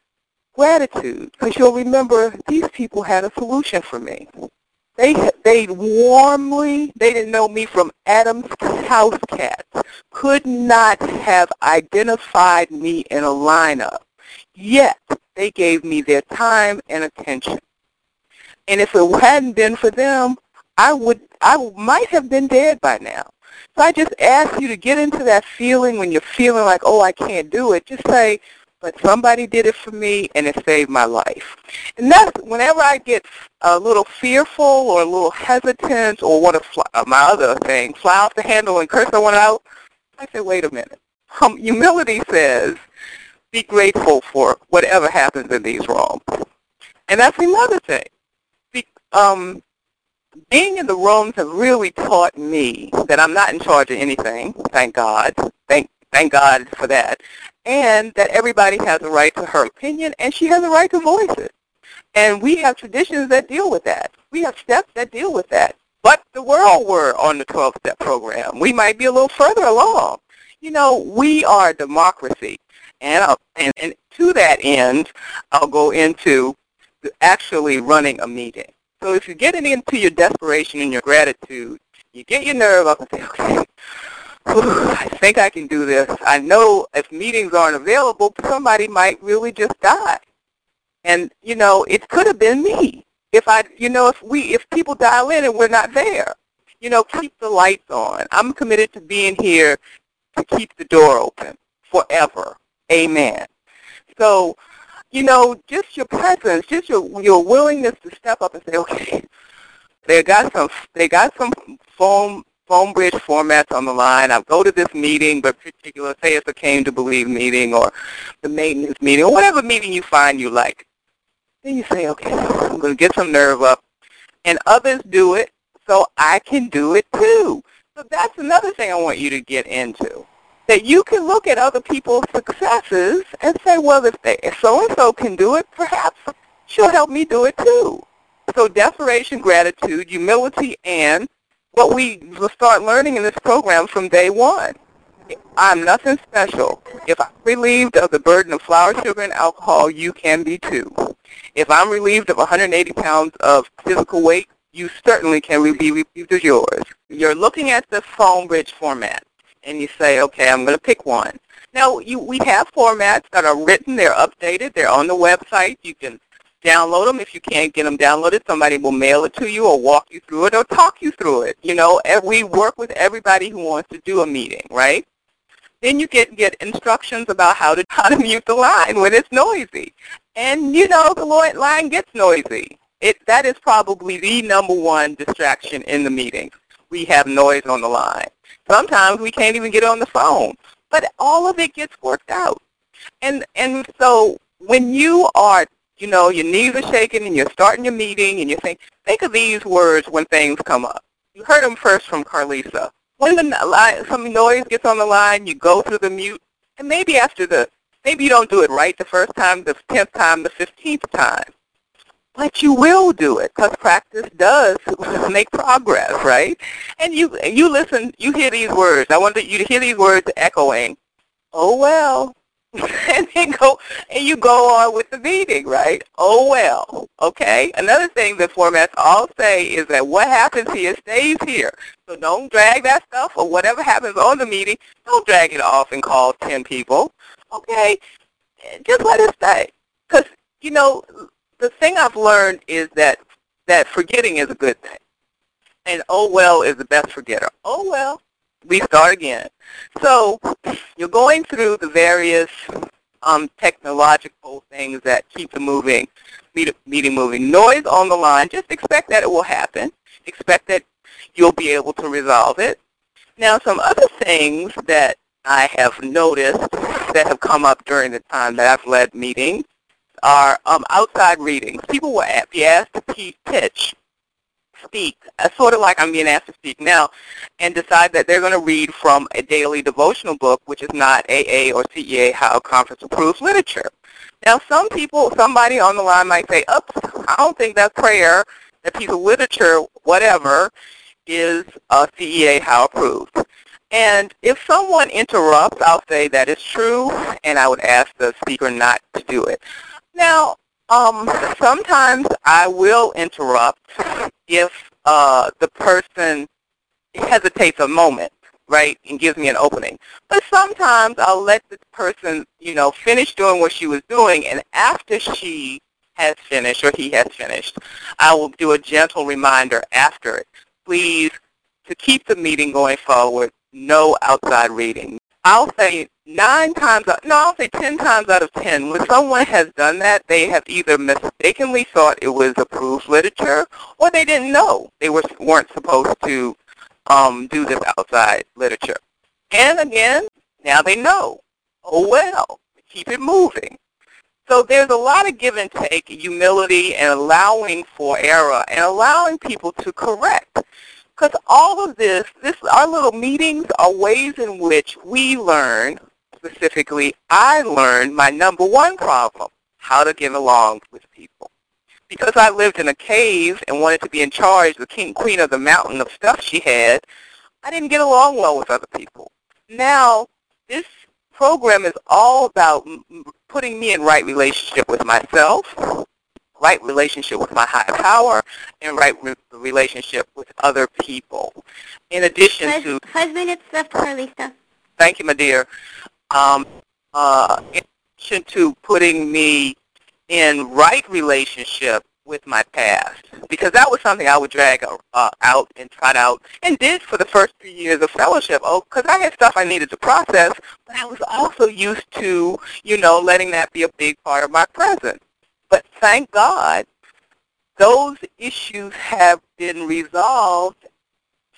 F: gratitude, because you'll remember these people had a solution for me. They they warmly, they didn't know me from Adam's house cats, could not have identified me in a lineup, yet they gave me their time and attention. And if it hadn't been for them, I would, I might have been dead by now. So I just ask you to get into that feeling when you're feeling like, oh, I can't do it. Just say, but somebody did it for me, and it saved my life. And that's whenever I get a little fearful or a little hesitant or want to, fly, uh, my other thing, fly off the handle and curse someone out, I say, wait a minute. Um, humility says, be grateful for whatever happens in these rooms. And that's another thing. Be, um, being in the rooms have really taught me that I'm not in charge of anything, thank God. Thank, thank God for that. And that everybody has a right to her opinion, and she has a right to voice it. And we have traditions that deal with that. We have steps that deal with that. But the world were on the twelve-step program. We might be a little further along. You know, we are a democracy. And, I'll, and, and to that end, I'll go into actually running a meeting. So if you're getting into your desperation and your gratitude, you get your nerve up and say, okay, whew, I think I can do this. I know if meetings aren't available, somebody might really just die. And, you know, it could have been me. If I, you know, if we, if people dial in and we're not there, you know, keep the lights on. I'm committed to being here to keep the door open forever. Amen. So, you know, just your presence, just your your willingness to step up and say, okay, they got some they got some foam phone bridge formats on the line. I'll go to this meeting, but particular, say it's a Came to Believe meeting or the maintenance meeting or whatever meeting you find you like. Then you say, okay, I'm going to get some nerve up. And others do it, so I can do it too. So that's another thing I want you to get into, that you can look at other people's successes and say, well, if they, if so-and-so can do it, perhaps she'll help me do it too. So desperation, gratitude, humility, and what we will start learning in this program from day one. I'm nothing special. If I'm relieved of the burden of flour, sugar, and alcohol, you can be too. If I'm relieved of one hundred eighty pounds of physical weight, you certainly can be relieved of yours. You're looking at the phone bridge format, and you say, okay, I'm going to pick one. Now, you, we have formats that are written. They're updated. They're on the website. You can download them. If you can't get them downloaded, somebody will mail it to you or walk you through it or talk you through it. You know, we work with everybody who wants to do a meeting, right? Then you get get instructions about how to how to mute the line when it's noisy. And, you know, the line gets noisy. It, that is probably the number one distraction in the meeting. We have noise on the line. Sometimes we can't even get on the phone. But all of it gets worked out. And, and so when you are, you know, your knees are shaking and you're starting your meeting and you think, think of these words when things come up. You heard them first from Carlisa. When the line, some noise gets on the line, you go through the mute, and maybe after the, maybe you don't do it right the first time, the tenth time, the fifteenth time. But you will do it, because practice does make progress, right? And you you listen, you hear these words. I want you to hear these words echoing, oh, well. and then go, and you go on with the meeting, right? Oh, well, okay? Another thing the formats all say is that what happens here stays here. So don't drag that stuff or whatever happens on the meeting, don't drag it off and call ten people, okay? Just let it stay. Because, you know, the thing I've learned is that, that forgetting is a good thing. And oh, well is the best forgetter. Oh, well. We start again. So you're going through the various um, technological things that keep the moving, meeting moving. Noise on the line, just expect that it will happen. Expect that you'll be able to resolve it. Now, some other things that I have noticed that have come up during the time that I've led meetings are um, outside readings. People will be asked to pitch. Speak, uh, sort of like I'm being asked to speak now, and decide that they're going to read from a daily devotional book, which is not A A or C E A How Conference Approved literature. Now, some people, somebody on the line might say, oops, I don't think that prayer, that piece of literature, whatever, is uh, C E A How approved. And if someone interrupts, I'll say that is true, and I would ask the speaker not to do it. Now, Um, sometimes I will interrupt if uh, the person hesitates a moment, right, and gives me an opening. But sometimes I'll let the person, you know, finish doing what she was doing, and after she has finished or he has finished, I will do a gentle reminder after it. Please, to keep the meeting going forward, no outside reading. I'll say nine times, no, I'll say ten times out of ten, when someone has done that, they have either mistakenly thought it was approved literature, or they didn't know they were, weren't supposed to um, do this outside literature. And again, now they know. Oh, well, keep it moving. So there's a lot of give and take, humility, and allowing for error, and allowing people to correct. Because all of this, this, our little meetings are ways in which we learn, specifically I learned my number one problem, how to get along with people. Because I lived in a cave and wanted to be in charge, the king, queen of the mountain of stuff she had, I didn't get along well with other people. Now, this program is all about putting me in right relationship with myself, right relationship with my higher power, and right re relationship with other people. In addition
A: five,
F: to...
A: Five minutes left, Carlisa.
F: Thank you, my dear. Um, uh, in addition to putting me in right relationship with my past, because that was something I would drag uh, out and trot out, and did for the first three years of fellowship. Oh, because I had stuff I needed to process, but I was also used to, you know, letting that be a big part of my present. But thank God, those issues have been resolved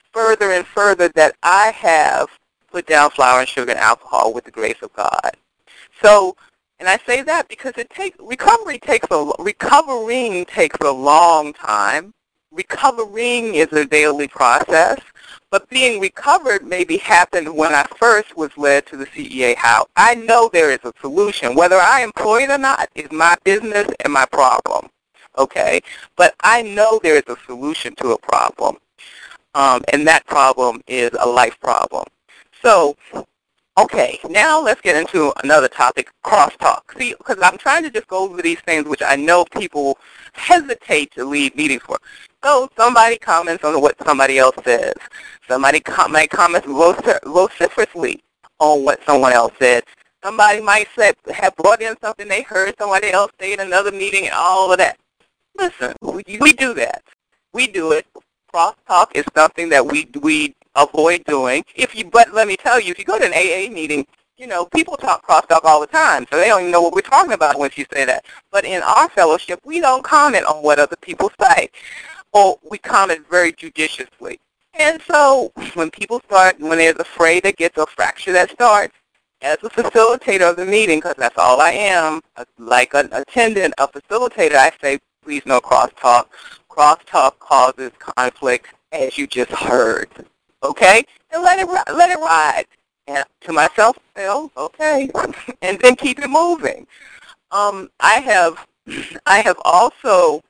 F: further and further that I have put down flour and sugar and alcohol with the grace of God. So, and I say that because it takes, recovery takes a, recovering takes a long time. Recovering is a daily process, but being recovered maybe happened when I first was led to the C E A house. I know there is a solution. Whether I employ it or not is my business and my problem, okay? But I know there is a solution to a problem, um, and that problem is a life problem. So, okay, now let's get into another topic, crosstalk. See, because I'm trying to just go over these things which I know people hesitate to lead meetings for. So somebody comments on what somebody else says. Somebody com- might comment vocif- vociferously on what someone else said. Somebody might say, have brought in something they heard somebody else say in another meeting and all of that. Listen, we, we do that. We do it. Crosstalk is something that we we avoid doing. If you, but let me tell you, if you go to an A A meeting, you know, people talk crosstalk all the time, so they don't even know what we're talking about once you say that. But in our fellowship, we don't comment on what other people say, or we comment very judiciously. And so when people start, when there's a fray that gets, a fracture that starts, as a facilitator of the meeting, because that's all I am, like an attendant, a facilitator, I say, please no crosstalk. Crosstalk causes conflict, as you just heard. Okay? And let it let it ride. And to myself, well, okay, and then keep it moving. Um, I have, I have also,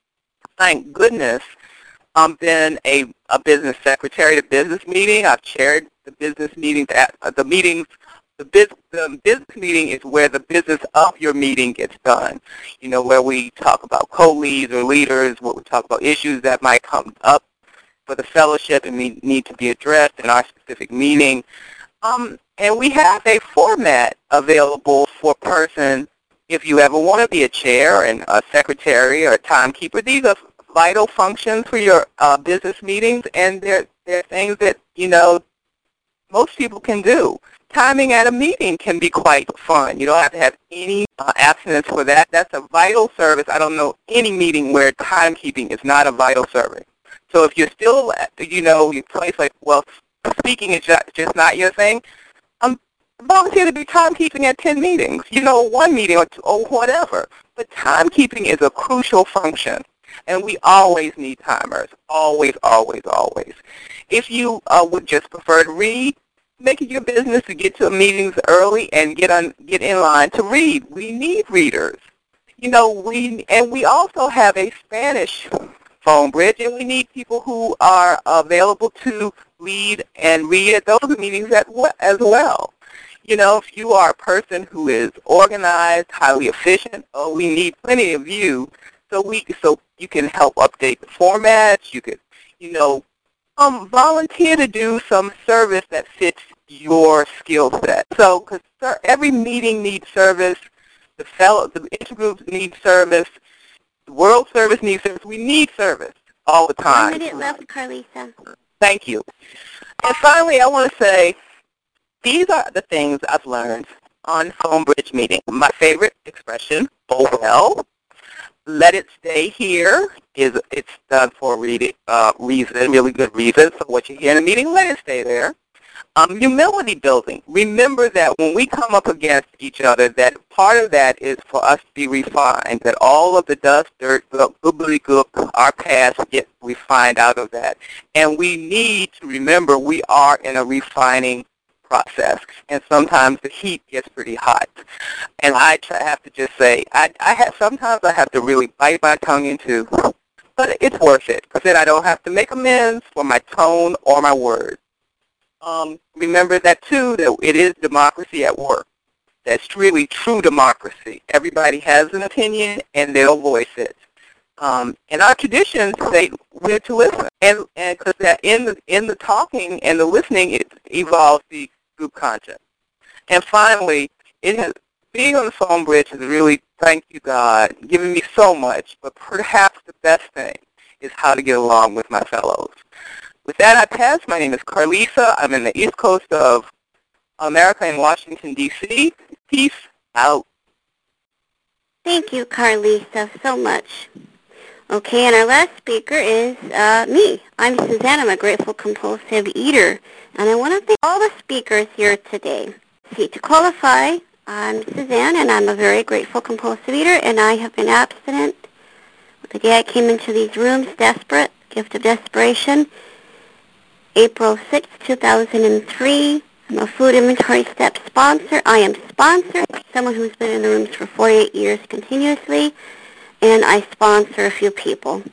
F: thank goodness, um, been a, a business secretary at a business meeting. I've chaired the business meetings at uh, the meetings. The, biz, the business meeting is where the business of your meeting gets done. You know, where we talk about co-leads or leaders, where we talk about issues that might come up for the fellowship and need to be addressed in our specific meeting. Um, and we have a format available for a person if you ever want to be a chair and a secretary or a timekeeper. These are vital functions for your uh, business meetings, and they're, they're things that, you know, most people can do. Timing at a meeting can be quite fun. You don't have to have any uh, abstinence for that. That's a vital service. I don't know any meeting where timekeeping is not a vital service. So if you're still, you know, you place like, well, speaking is just, just not your thing, um, volunteer to do timekeeping at ten meetings, you know, one meeting or, two, or whatever. But timekeeping is a crucial function, and we always need timers, always, always, always. If you uh, would just prefer to read, make it your business to get to meetings early and get on, get in line to read. We need readers. You know, we and we also have a Spanish phone bridge, and we need people who are available to lead and read at those meetings as well. You know, if you are a person who is organized, highly efficient, oh, we need plenty of you, so we so you can help update the formats. You could, you know, um, volunteer to do some service that fits your skill set. So, because every meeting needs service, the fellow, the intergroups need service, the world service needs service. We need service all the time.
A: One minute left, Carlisa.
F: Thank you. And finally, I want to say these are the things I've learned on Phone Bridge meeting. My favorite expression, oh well. Let it stay here is it's done for a read, uh, reason, really good reason. So what you hear in a meeting, let it stay there. Um, humility building. Remember that when we come up against each other, that part of that is for us to be refined, that all of the dust, dirt, goobly goop, our past get refined out of that. And we need to remember we are in a refining process, and sometimes the heat gets pretty hot. And I try, have to just say, I, I have sometimes I have to really bite my tongue into, but it's worth it, because then I don't have to make amends for my tone or my words. Um, remember that, too, that it is democracy at work. That's really true democracy. Everybody has an opinion, and they'll voice it. Um, and our traditions say we're to listen, and and because that in the in the talking and the listening, it evolves the group conscience. And finally, it has being on the Phone Bridge has really, thank you God, given me so much. But perhaps the best thing is how to get along with my fellows. With that, I pass. My name is Carlisa. I'm in the East Coast of America in Washington, D C Peace out.
A: Thank you, Carlisa, so much. Okay, and our last speaker is uh, me. I'm Suzanne. I'm a grateful compulsive eater, and I want to thank all the speakers here today. See, to qualify, I'm Suzanne, and I'm a very grateful compulsive eater, and I have been abstinent the day I came into these rooms, desperate, gift of desperation, April sixth, two thousand three. I'm a Food Inventory Step sponsor. I am sponsored by someone who's been in the rooms for forty-eight years continuously, and I sponsor a few people.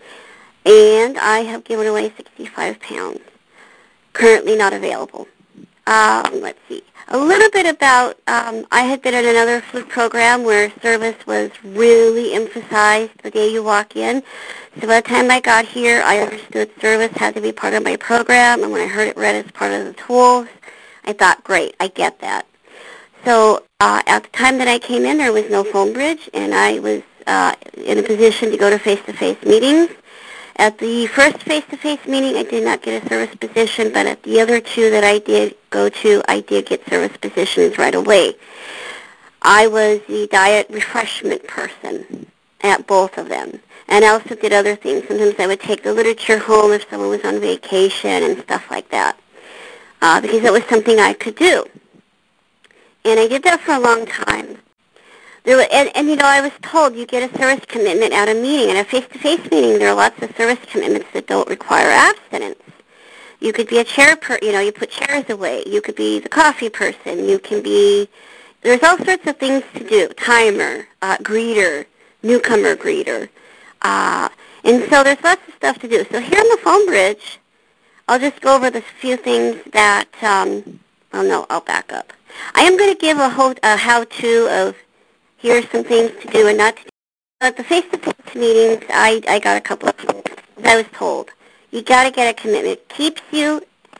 A: And I have given away sixty-five pounds. Currently not available. Um, let's see. A little bit about, um, I had been in another food program where service was really emphasized the day you walk in. So by the time I got here, I understood service had to be part of my program, and when I heard it read as part of the tools, I thought, great, I get that. So uh, at the time that I came in, there was no phone bridge, and I was uh, in a position to go to face-to-face meetings. At the first face-to-face meeting, I did not get a service position, but at the other two that I did go to, I did get service positions right away. I was the diet refreshment person at both of them, and I also did other things. Sometimes I would take the literature home if someone was on vacation and stuff like that, uh, because that was something I could do. And I did that for a long time. There were, and, and, you know, I was told you get a service commitment at a meeting. At a face-to-face meeting, there are lots of service commitments that don't require abstinence. You could be a chair, per, you know, you put chairs away. You could be the coffee person. You can be, there's all sorts of things to do. Timer, uh, greeter, newcomer greeter. Uh, and so there's lots of stuff to do. So here on the phone bridge, I'll just go over the few things that, um, oh no, I'll back up. I am going to give a, whole, a how-to of here are some things to do and not to do. At the face-to-face meetings, I, I got a couple of things. I was told, you got to get a commitment. It keeps you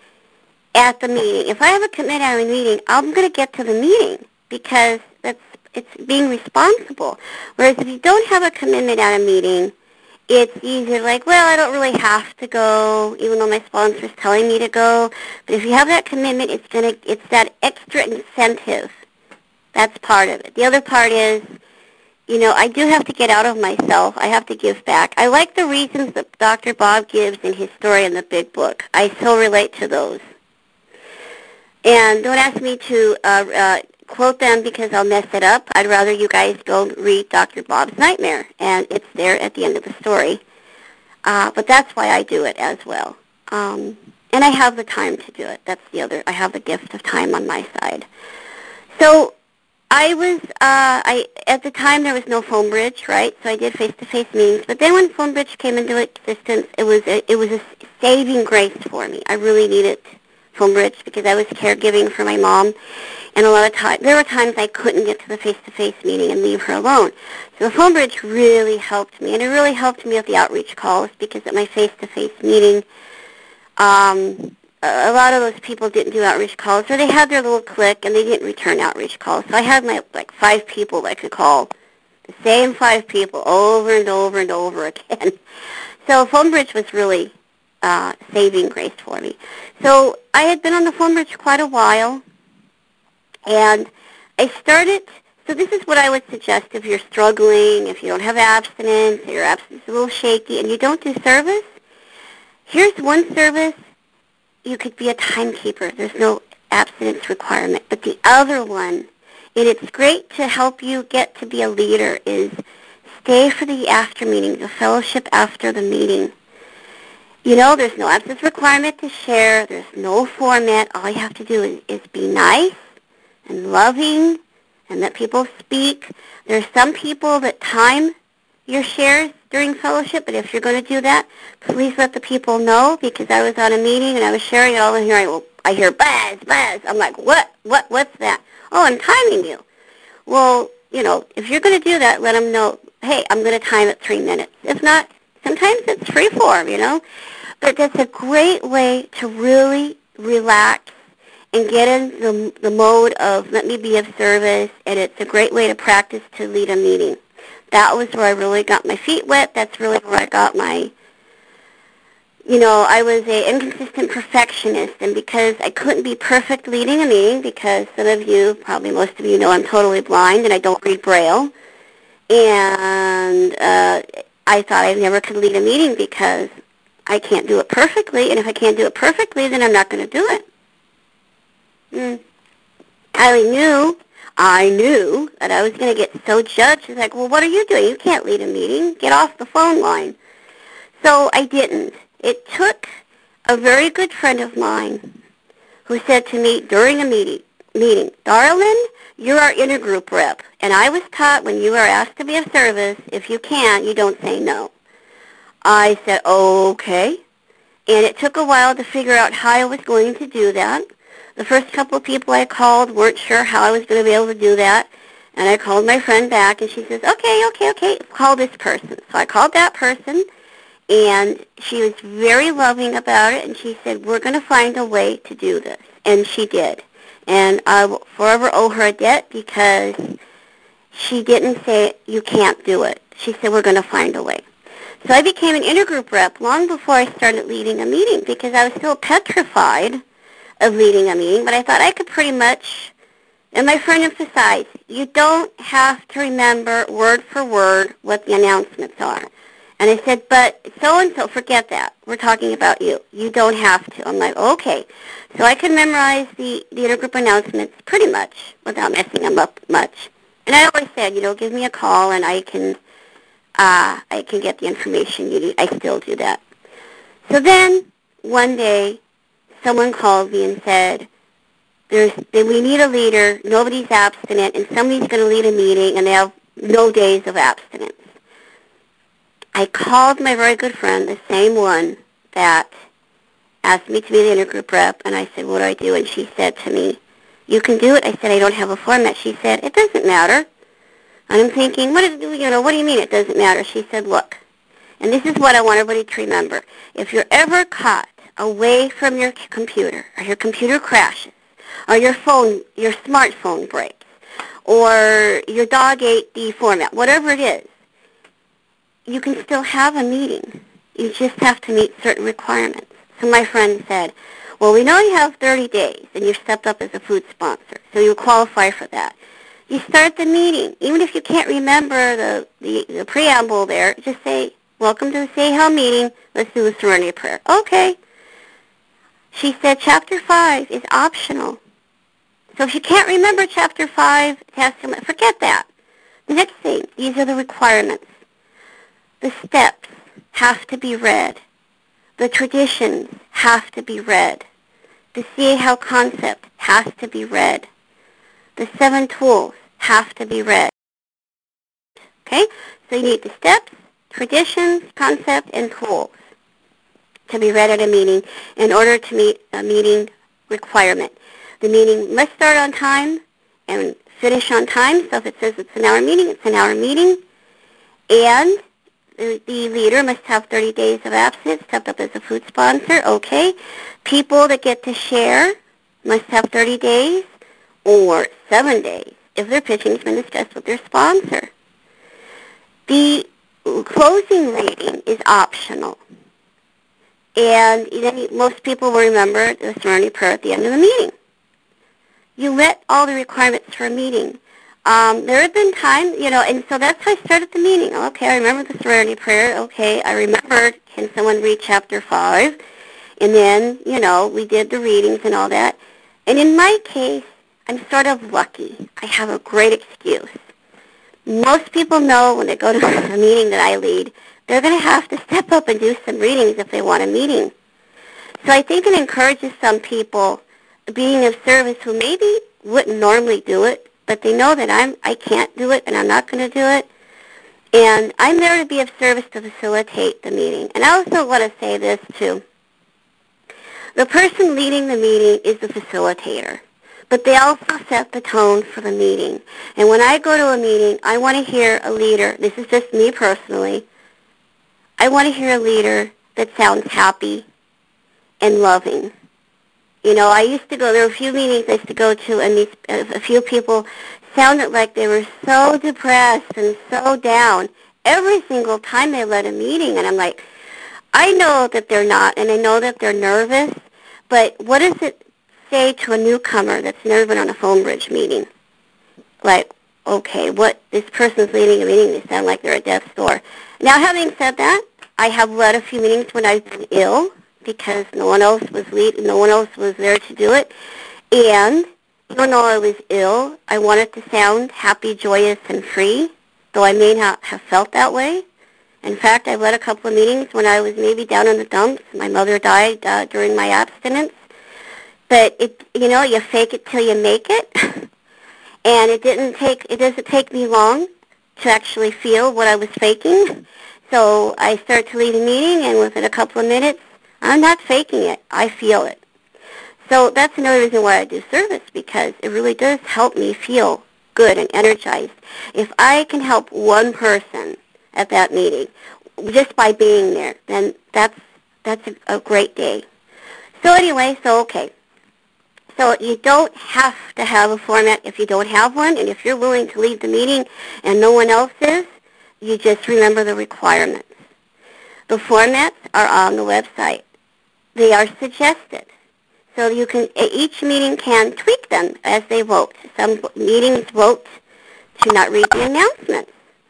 A: at the meeting. If I have a commitment at a meeting, I'm going to get to the meeting because that's it's being responsible. Whereas if you don't have a commitment at a meeting, it's easier like, well, I don't really have to go, even though my sponsor is telling me to go. But if you have that commitment, it's going to it's that extra incentive. That's part of it. The other part is, you know, I do have to get out of myself. I have to give back. I like the reasons that Doctor Bob gives in his story in the big book. I so relate to those. And don't ask me to uh, uh, quote them because I'll mess it up. I'd rather you guys go read Doctor Bob's Nightmare, and it's there at the end of the story. Uh, but that's why I do it as well. Um, and I have the time to do it. That's the other. I have the gift of time on my side. So I was, uh, I at the time there was no phone bridge, right? So I did face-to-face meetings. But then when phone bridge came into existence, it was a, it was a saving grace for me. I really needed phone bridge because I was caregiving for my mom, and a lot of times there were times I couldn't get to the face-to-face meeting and leave her alone. So the phone bridge really helped me, and it really helped me with the outreach calls because at my face-to-face meeting, um, a lot of those people didn't do outreach calls, or they had their little clique and they didn't return outreach calls. So I had my like five people that I could call, the same five people over and over and over again. So phone bridge was really uh, saving grace for me. So I had been on the phone bridge quite a while, and I started. So this is what I would suggest if you're struggling, if you don't have abstinence, or your abstinence is a little shaky, and you don't do service. Here's one service. You could be a timekeeper. There's no abstinence requirement. But the other one, and it's great to help you get to be a leader, is stay for the after meeting, the fellowship after the meeting. You know, there's no abstinence requirement to share. There's no format. All you have to do is, is be nice and loving and let people speak. There's some people that time your shares during fellowship, but if you're going to do that, please let the people know, because I was on a meeting and I was sharing it all, and here I, well, I hear buzz, buzz. I'm like, what, what, what's that? Oh, I'm timing you. Well, you know, if you're going to do that, let them know, hey, I'm going to time it three minutes. If not, sometimes it's free form, you know. But that's a great way to really relax and get in the, the mode of let me be of service, and it's a great way to practice to lead a meeting. That was where I really got my feet wet. That's really where I got my, you know, I was an inconsistent perfectionist, and because I couldn't be perfect leading a meeting, because some of you, probably most of you know I'm totally blind and I don't read Braille, and uh, I thought I never could lead a meeting because I can't do it perfectly, and if I can't do it perfectly, then I'm not going to do it. Mm. I knew, I knew that I was going to get so judged. It's like, well, what are you doing? You can't lead a meeting. Get off the phone line. So I didn't. It took a very good friend of mine who said to me during a meeting, meeting, Darlin, you're our intergroup rep, and I was taught when you are asked to be of service, if you can't, you don't say no. I said, okay, and it took a while to figure out how I was going to do that. The first couple of people I called weren't sure how I was going to be able to do that, and I called my friend back, and she says, okay, okay, okay, call this person. So I called that person, and she was very loving about it, and she said, we're going to find a way to do this, and she did. And I will forever owe her a debt because she didn't say, you can't do it. She said, we're going to find a way. So I became an intergroup rep long before I started leading a meeting because I was still petrified of leading a meeting, but I thought I could pretty much, and my friend emphasized, you don't have to remember word for word what the announcements are. And I said, but so-and-so, forget that. We're talking about you. You don't have to. I'm like, okay. So I can memorize the, the intergroup announcements pretty much without messing them up much. And I always said, you know, give me a call and I can uh, I can get the information you need. I still do that. So then one day someone called me and said, There's, we need a leader, nobody's abstinent, and somebody's going to lead a meeting and they have no days of abstinence. I called my very good friend, the same one that asked me to be the intergroup rep, and I said, what do I do? And she said to me, you can do it. I said, I don't have a format. She said, it doesn't matter. And I'm thinking, what is, you know, what do you mean it doesn't matter? She said, look, and this is what I want everybody to remember. If you're ever caught away from your computer, or your computer crashes, or your phone, your smartphone breaks, or your dog ate the format, whatever it is, you can still have a meeting. You just have to meet certain requirements. So my friend said, well, we know you have thirty days, and you've stepped up as a food sponsor, so you qualify for that. You start the meeting. Even if you can't remember the, the, the preamble there, just say, welcome to the Say How meeting. Let's do the Serenity Prayer. Okay. She said Chapter five is optional. So if you can't remember Chapter five, Testament, forget that. The next thing, these are the requirements. The steps have to be read. The traditions have to be read. The See How concept has to be read. The seven tools have to be read. Okay? So you need the steps, traditions, concept, and tools to be read at a meeting in order to meet a meeting requirement. The meeting must start on time and finish on time. So if it says it's an hour meeting, it's an hour meeting. And the, the leader must have thirty days of abstinence, stepped up as a food sponsor. Okay. People that get to share must have thirty days or seven days if their pitching has been discussed with their sponsor. The closing reading is optional. And then most people will remember the Serenity Prayer at the end of the meeting. You met all the requirements for a meeting. Um, there have been times, you know, and so that's how I started the meeting. Okay, I remember the Serenity Prayer. Okay, I remembered, can someone read Chapter five? And then, you know, we did the readings and all that. And in my case, I'm sort of lucky. I have a great excuse. Most people know when they go to a meeting that I lead, they're going to have to step up and do some readings if they want a meeting. So I think it encourages some people being of service who maybe wouldn't normally do it, but they know that I'm, I can't do it and I'm not going to do it. And I'm there to be of service to facilitate the meeting. And I also want to say this too. The person leading the meeting is the facilitator, but they also set the tone for the meeting. And when I go to a meeting, I want to hear a leader, this is just me personally, I want to hear a leader that sounds happy and loving. You know, I used to go, there were a few meetings I used to go to, and these, a few people sounded like they were so depressed and so down every single time they led a meeting. And I'm like, I know that they're not, and I know that they're nervous, but what does it say to a newcomer that's never been on a phone bridge meeting? Like, okay, what, this person's leading a meeting, they sound like they're at death's door. Now, having said that, I have led a few meetings when I've been ill because no one else was lead, no one else was there to do it. And even though I was ill, I wanted to sound happy, joyous, and free, though I may not have felt that way. In fact, I led a couple of meetings when I was maybe down in the dumps. My mother died uh, during my abstinence. But it, you know, you fake it till you make it. And it didn't take, it doesn't take me long to actually feel what I was faking. So I started to lead a meeting, and within a couple of minutes, I'm not faking it. I feel it. So that's another reason why I do service, because it really does help me feel good and energized. If I can help one person at that meeting just by being there, then that's that's a, a great day. So anyway, so okay. So you don't have to have a format if you don't have one, and if you're willing to lead the meeting and no one else is, you just remember the requirements. The formats are on the website. They are suggested. So you can, each meeting can tweak them as they vote. Some meetings vote to not read the announcements.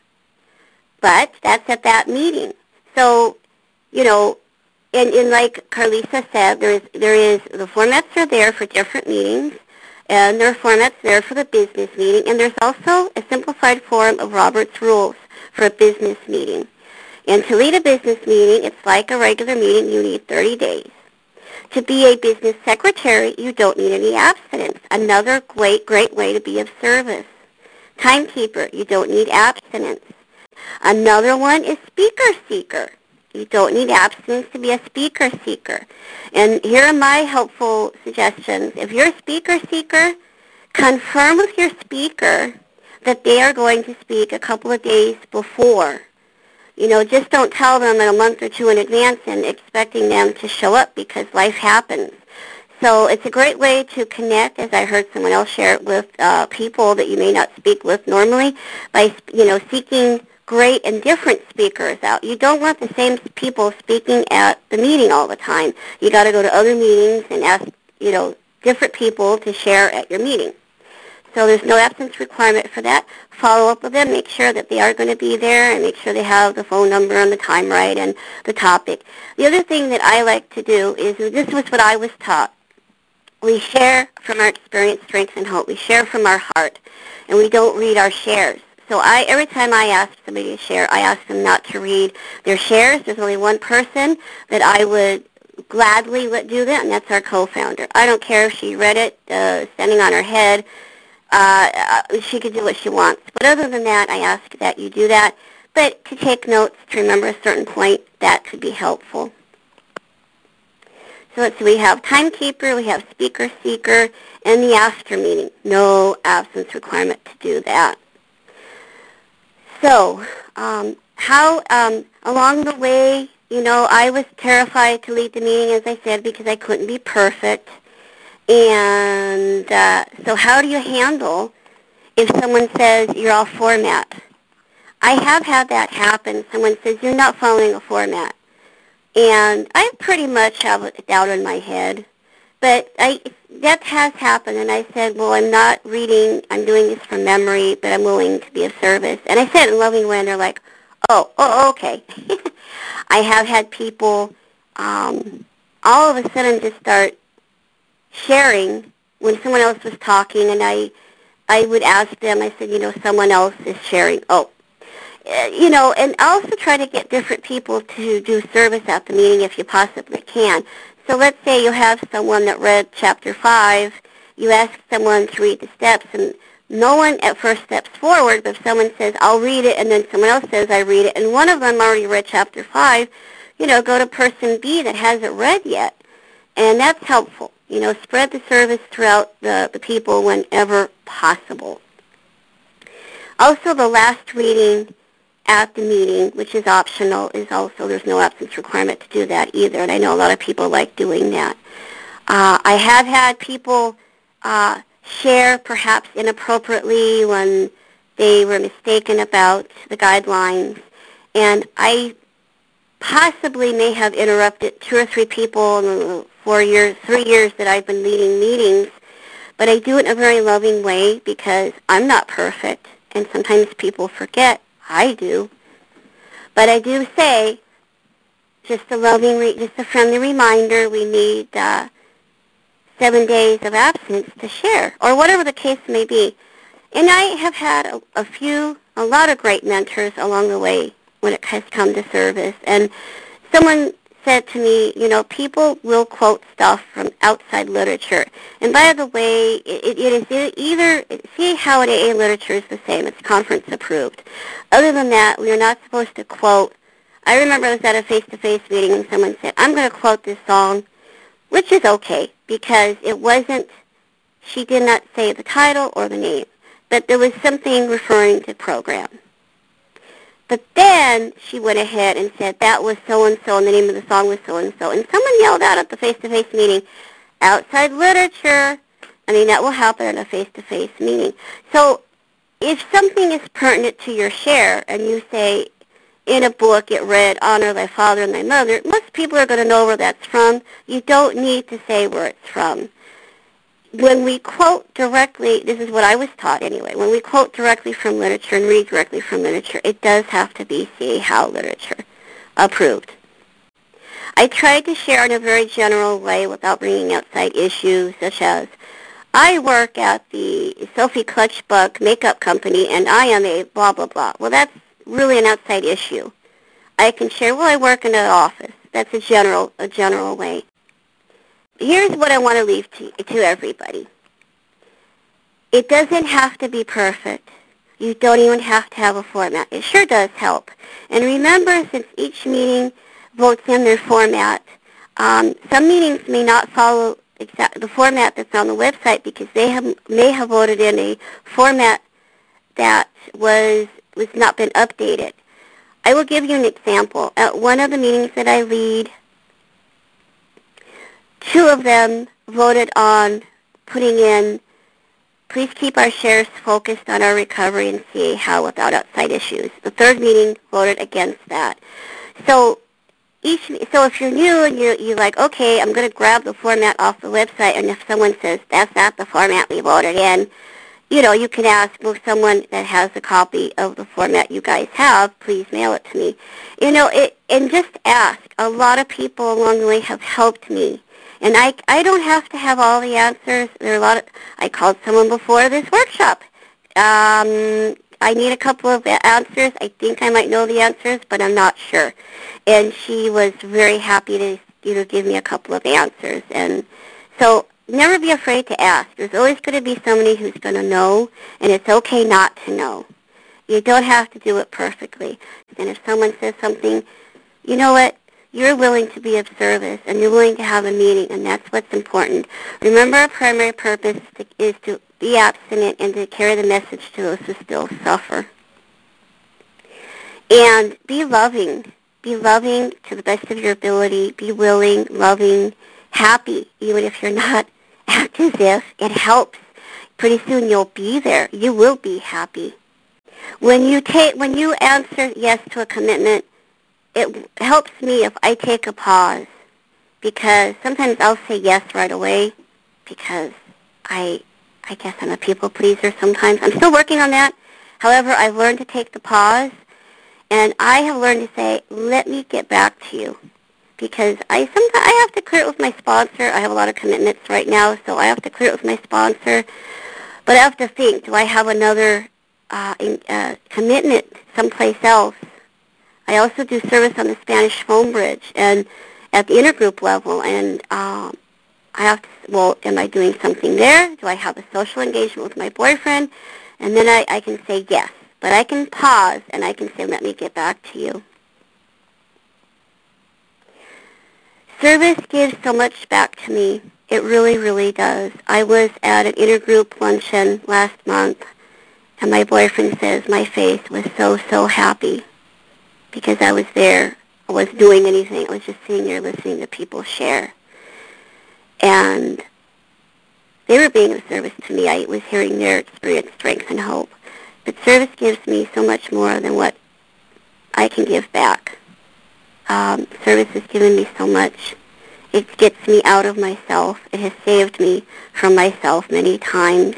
A: But that's at that meeting. So, you know, and, and like Carlisa said, there is, there is, the formats are there for different meetings, and there are formats there for the business meeting, and there's also a simplified form of Robert's Rules for a business meeting. And to lead a business meeting, it's like a regular meeting, you need thirty days. To be a business secretary, you don't need any abstinence. Another great, great way to be of service. Timekeeper, you don't need abstinence. Another one is speaker seeker. You don't need abstinence to be a speaker seeker. And here are my helpful suggestions. If you're a speaker seeker, confirm with your speaker that they are going to speak a couple of days before. You know, just don't tell them in a month or two in advance and expecting them to show up, because life happens. So it's a great way to connect, as I heard someone else share it, with uh, people that you may not speak with normally by, you know, seeking great and different speakers out. You don't want the same people speaking at the meeting all the time. You got to go to other meetings and ask, you know, different people to share at your meeting. So there's no absence requirement for that. Follow up with them, make sure that they are going to be there, and make sure they have the phone number and the time right and the topic. The other thing that I like to do is, this was what I was taught. We share from our experience, strength, and hope. We share from our heart, and we don't read our shares. So I, every time I ask somebody to share, I ask them not to read their shares. There's only one person that I would gladly let do that, and that's our co-founder. I don't care if she read it uh, standing on her head. Uh, she could do what she wants. But other than that, I ask that you do that. But to take notes, to remember a certain point, that could be helpful. So let's see, we have timekeeper, we have speaker seeker, and the after meeting. No absence requirement to do that. So, um, how, um, along the way, you know, I was terrified to lead the meeting, as I said, because I couldn't be perfect. And uh, so how do you handle if someone says you're off format? I have had that happen. Someone says you're not following a format. And I pretty much have it down in my head. But I, that has happened, and I said, well, I'm not reading, I'm doing this from memory, but I'm willing to be of service. And I said it in a loving way, and they're like, oh, oh, okay. I have had people um, all of a sudden just start sharing when someone else was talking, and I, I would ask them, I said, you know, someone else is sharing. Oh, uh, you know, and also try to get different people to do service at the meeting if you possibly can. So let's say you have someone that read chapter five, you ask someone to read the steps, and no one at first steps forward, but if someone says, I'll read it, and then someone else says, I read it, and one of them already read chapter five, you know, go to person B that hasn't read yet. And that's helpful. You know, spread the service throughout the, the people whenever possible. Also, the last reading at the meeting, which is optional, is also, there's no absence requirement to do that either, and I know a lot of people like doing that. Uh, I have had people uh, share perhaps inappropriately when they were mistaken about the guidelines, and I possibly may have interrupted two or three people in the four years, three years that I've been leading meetings, but I do it in a very loving way because I'm not perfect, and sometimes people forget. I do. But I do say, just a loving, re- just a friendly reminder, we need uh, seven days of absence to share, or whatever the case may be. And I have had a, a few, a lot of great mentors along the way when it has come to service. And someone said to me, you know, people will quote stuff from outside literature. And by the way, it, it is either, C A Howe and A A literature is the same. It's conference approved. Other than that, we are not supposed to quote. I remember I was at a face-to-face meeting and someone said, I'm going to quote this song, which is okay because it wasn't, she did not say the title or the name, but there was something referring to program. But then she went ahead and said that was so-and-so and the name of the song was so-and-so. And someone yelled out at the face-to-face meeting, outside literature. I mean, that will happen at a face-to-face meeting. So if something is pertinent to your share and you say, in a book it read, honor thy father and thy mother, most people are going to know where that's from. You don't need to say where it's from. When we quote directly, this is what I was taught anyway, when we quote directly from literature and read directly from literature, it does have to be C A Howe literature approved. I tried to share in a very general way without bringing outside issues, such as, I work at the Sophie Clutchbuck makeup company and I am a blah, blah, blah. Well, that's really an outside issue. I can share, well, I work in an office. That's a general, a general way. Here's what I want to leave to, to everybody. It doesn't have to be perfect. You don't even have to have a format. It sure does help. And remember, since each meeting votes in their format, um, some meetings may not follow exact, the format that's on the website because they have, may have voted in a format that was, was not been updated. I will give you an example. At one of the meetings that I lead, two of them voted on putting in, please keep our shares focused on our recovery and C A Howe without outside issues. The third meeting voted against that. So each, so if you're new and you're, you're like, okay, I'm going to grab the format off the website, and if someone says, that's not the format we voted in, you know, you can ask, well, someone that has a copy of the format you guys have, please mail it to me. You know, it, and just ask. A lot of people along the way have helped me. And I, I don't have to have all the answers. There are a lot of, I called someone before this workshop. Um, I need a couple of answers. I think I might know the answers, but I'm not sure. And she was very happy to, you know, give me a couple of answers. And so never be afraid to ask. There's always going to be somebody who's going to know, and it's okay not to know. You don't have to do it perfectly. And if someone says something, you know what? You're willing to be of service, and you're willing to have a meeting, and that's what's important. Remember, our primary purpose is to be abstinent and to carry the message to those who still suffer. And be loving. Be loving to the best of your ability. Be willing, loving, happy, even if you're not. Act as if. It helps. Pretty soon you'll be there. You will be happy. When you take, when you answer yes to a commitment, it helps me if I take a pause, because sometimes I'll say yes right away because I I guess I'm a people pleaser sometimes. I'm still working on that. However, I've learned to take the pause, and I have learned to say, let me get back to you, because I sometimes I have to clear it with my sponsor. I have a lot of commitments right now, so I have to clear it with my sponsor. But I have to think, do I have another uh, in, uh, commitment someplace else? I also do service on the Spanish phone bridge and at the intergroup level, and um, I have to, well, am I doing something there? Do I have a social engagement with my boyfriend? And then I, I can say yes, but I can pause and I can say, let me get back to you. Service gives so much back to me. It really, really does. I was at an intergroup luncheon last month, and my boyfriend says my face was so, so happy, because I was there. I wasn't doing anything. I was just sitting there listening to people share. And they were being of service to me. I was hearing their experience, strength, and hope. But service gives me so much more than what I can give back. Um, service has given me so much. It gets me out of myself. It has saved me from myself many times.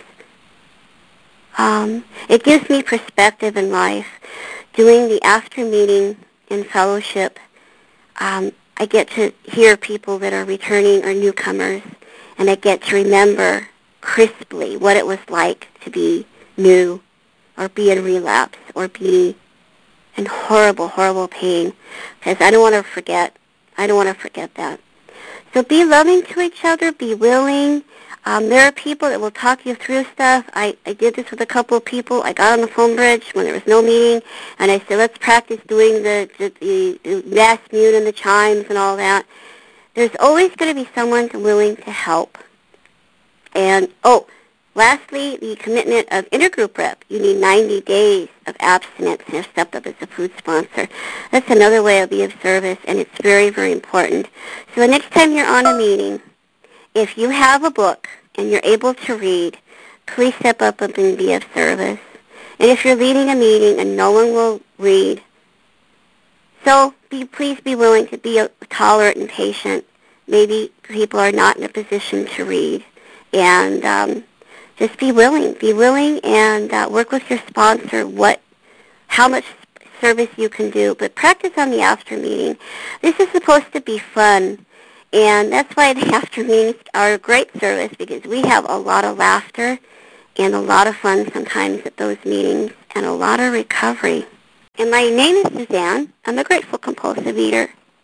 A: Um, it gives me perspective in life. Doing the after meeting in fellowship, um, I get to hear people that are returning or newcomers, and I get to remember crisply what it was like to be new or be in relapse or be in horrible, horrible pain, because I don't want to forget. I don't want to forget that. So be loving to each other, be willing. Um, there are people that will talk you through stuff. I, I did this with a couple of people. I got on the phone bridge when there was no meeting, and I said, let's practice doing the, the, the mass mute and the chimes and all that. There's always going to be someone willing to help. And, oh, lastly, the commitment of intergroup rep. You need ninety days of abstinence and have stepped up as a food sponsor. That's another way of being of service, and it's very, very important. So the next time you're on a meeting, if you have a book and you're able to read, please step up and be of service. And if you're leading a meeting and no one will read, so be, please be willing to be tolerant and patient. Maybe people are not in a position to read. And um, just be willing. Be willing and uh, work with your sponsor what, how much service you can do. But practice on the after meeting. This is supposed to be fun. And that's why the after meetings are a great service, because we have a lot of laughter and a lot of fun sometimes at those meetings and a lot of recovery. And my name is Suzanne. I'm a grateful compulsive eater.